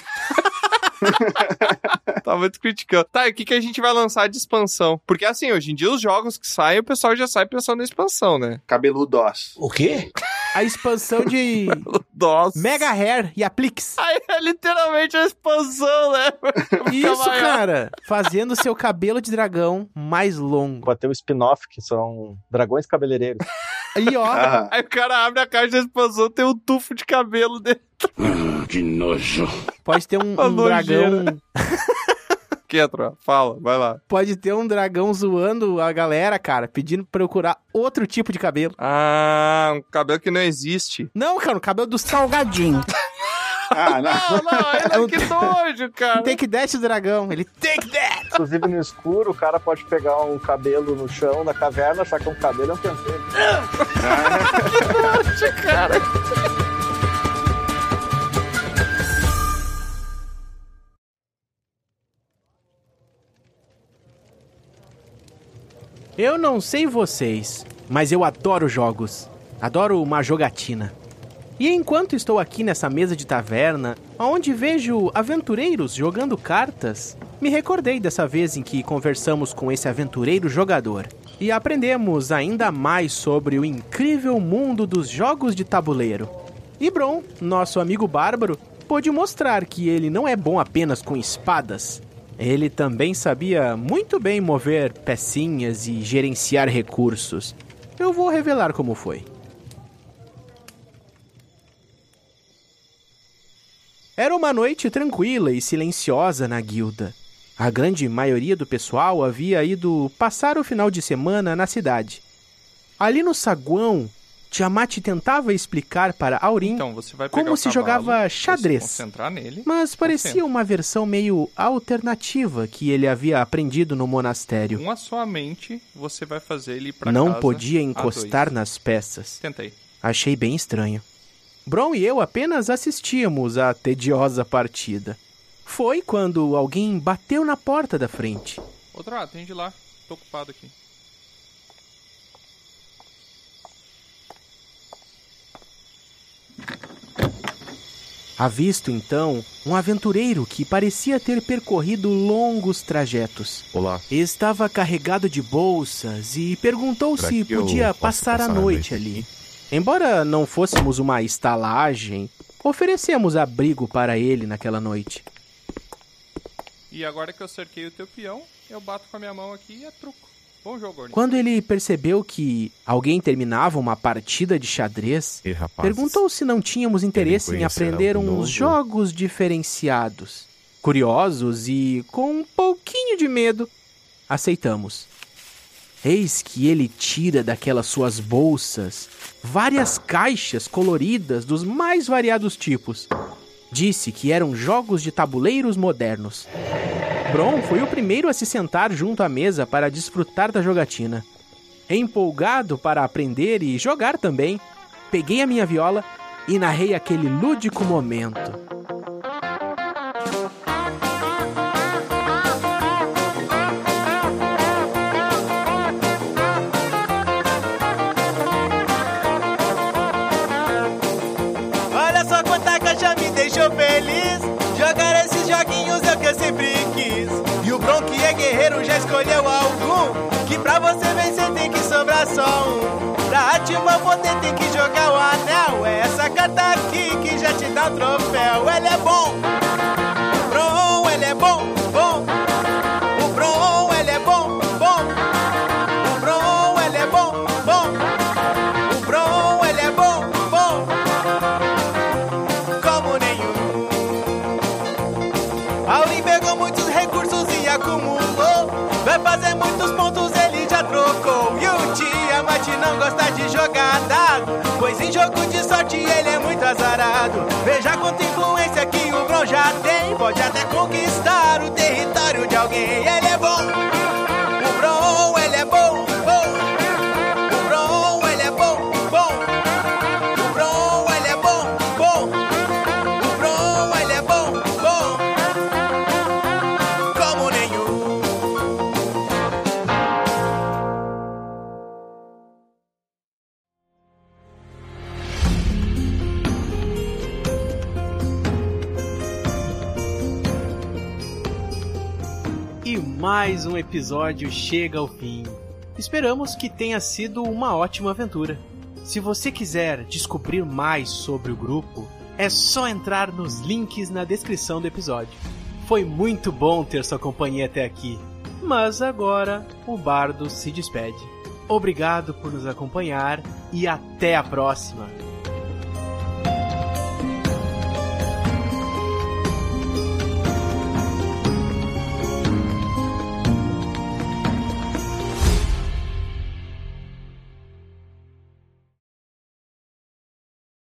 Tá muito criticando. Tá, e o que, que a gente vai lançar de expansão? Porque assim, hoje em dia os jogos que saem, o pessoal já sai pensando na expansão, né? Cabeludos. O quê? A expansão de Nossa. Mega Hair e Aplix. Aí é literalmente a expansão, né? Isso, cara. Fazendo seu cabelo de dragão mais longo. Pode ter o spin-off, que são dragões cabeleireiros. Aí, ó. Ah. Aí o cara abre a caixa da expansão, tem um tufo de cabelo dentro. Hum, que nojo. Pode ter um, um dragão... Ketro, fala, vai lá. Pode ter um dragão zoando a galera, cara, pedindo pra procurar outro tipo de cabelo. Ah, um cabelo que não existe. Não, cara, o cabelo do salgadinho. Ah, não. Não, não, ele, que nojo, cara. Take that, dragão. Ele take that. Inclusive no escuro, o cara pode pegar um cabelo no chão da caverna, achar que um cabelo é um pentelho. Que nojo, cara. Eu não sei vocês, mas eu adoro jogos. Adoro uma jogatina. E enquanto estou aqui nessa mesa de taverna, onde vejo aventureiros jogando cartas, me recordei dessa vez em que conversamos com esse aventureiro jogador e aprendemos ainda mais sobre o incrível mundo dos jogos de tabuleiro. E Bron, nosso amigo bárbaro, pôde mostrar que ele não é bom apenas com espadas. Ele também sabia muito bem mover pecinhas e gerenciar recursos. Eu vou revelar como foi. Era uma noite tranquila e silenciosa na guilda. A grande maioria do pessoal havia ido passar o final de semana na cidade. Ali no saguão, Tiamat tentava explicar para Aurim então, você vai pegar como o se cavalo, jogava vai xadrez, se concentrar nele, mas parecia concentra. uma versão meio alternativa que ele havia aprendido no monastério. Com a sua mente, você vai fazer ele ir pra Não casa podia a encostar dois. nas peças. Tentei. Achei bem estranho. Bron e eu apenas assistíamos à tediosa partida. Foi quando alguém bateu na porta da frente. Outra, atende lá. Tô ocupado aqui. Avisto, então, um aventureiro que parecia ter percorrido longos trajetos. Olá. Estava carregado de bolsas e perguntou Será se que eu podia posso passar, passar a a noite noite ali. Embora não fôssemos uma estalagem, oferecemos abrigo para ele naquela noite. E agora que eu cerquei o teu peão, eu bato com a minha mão aqui e é truco. Bom jogo, Orne. Quando ele percebeu que alguém terminava uma partida de xadrez, Ei, rapazes, perguntou se não tínhamos interesse em conhecer aprender algo uns novo? jogos diferenciados. Curiosos e com um pouquinho de medo, aceitamos. Eis que ele tira daquelas suas bolsas várias caixas coloridas dos mais variados tipos. Disse que eram jogos de tabuleiros modernos. Bron foi o primeiro a se sentar junto à mesa para desfrutar da jogatina. Empolgado para aprender e jogar também, peguei a minha viola e narrei aquele lúdico momento. Olha só quanta caixa me deixou feliz. Jogar esses joguinhos é o que eu sempre quis. E o Bron, que é guerreiro, já escolheu algum. Que pra você vencer tem que sobrar só um. Pra ativar o poder tem que jogar o anel. É essa carta aqui que já te dá o troféu. Ele é bom, o Bron, ele é bom, bom. O Bron, ele é bom, bom. O Bron, ele é bom, bom. O Bron, ele é bom, bom. Como nenhum. Aulin pegou muitos recursos e acumulou. Vai fazer muitos pontos, ele já trocou. E o Tiamat não gosta de jogar dado, pois em jogo de sorte ele é muito azarado. Veja quanta influência que o Bron já tem. Pode até conquistar o território de alguém. Ele é bom, o Bron, ele é bom, bom. O Bron, ele é bom, bom. O Bron, ele é bom, bom. O Bron, ele é bom, bom. Como nenhum. E mais um episódio chega ao fim. Esperamos que tenha sido uma ótima aventura. Se você quiser descobrir mais sobre o grupo, é só entrar nos links na descrição do episódio. Foi muito bom ter sua companhia até aqui, mas agora o Bardo se despede. Obrigado por nos acompanhar e até a próxima!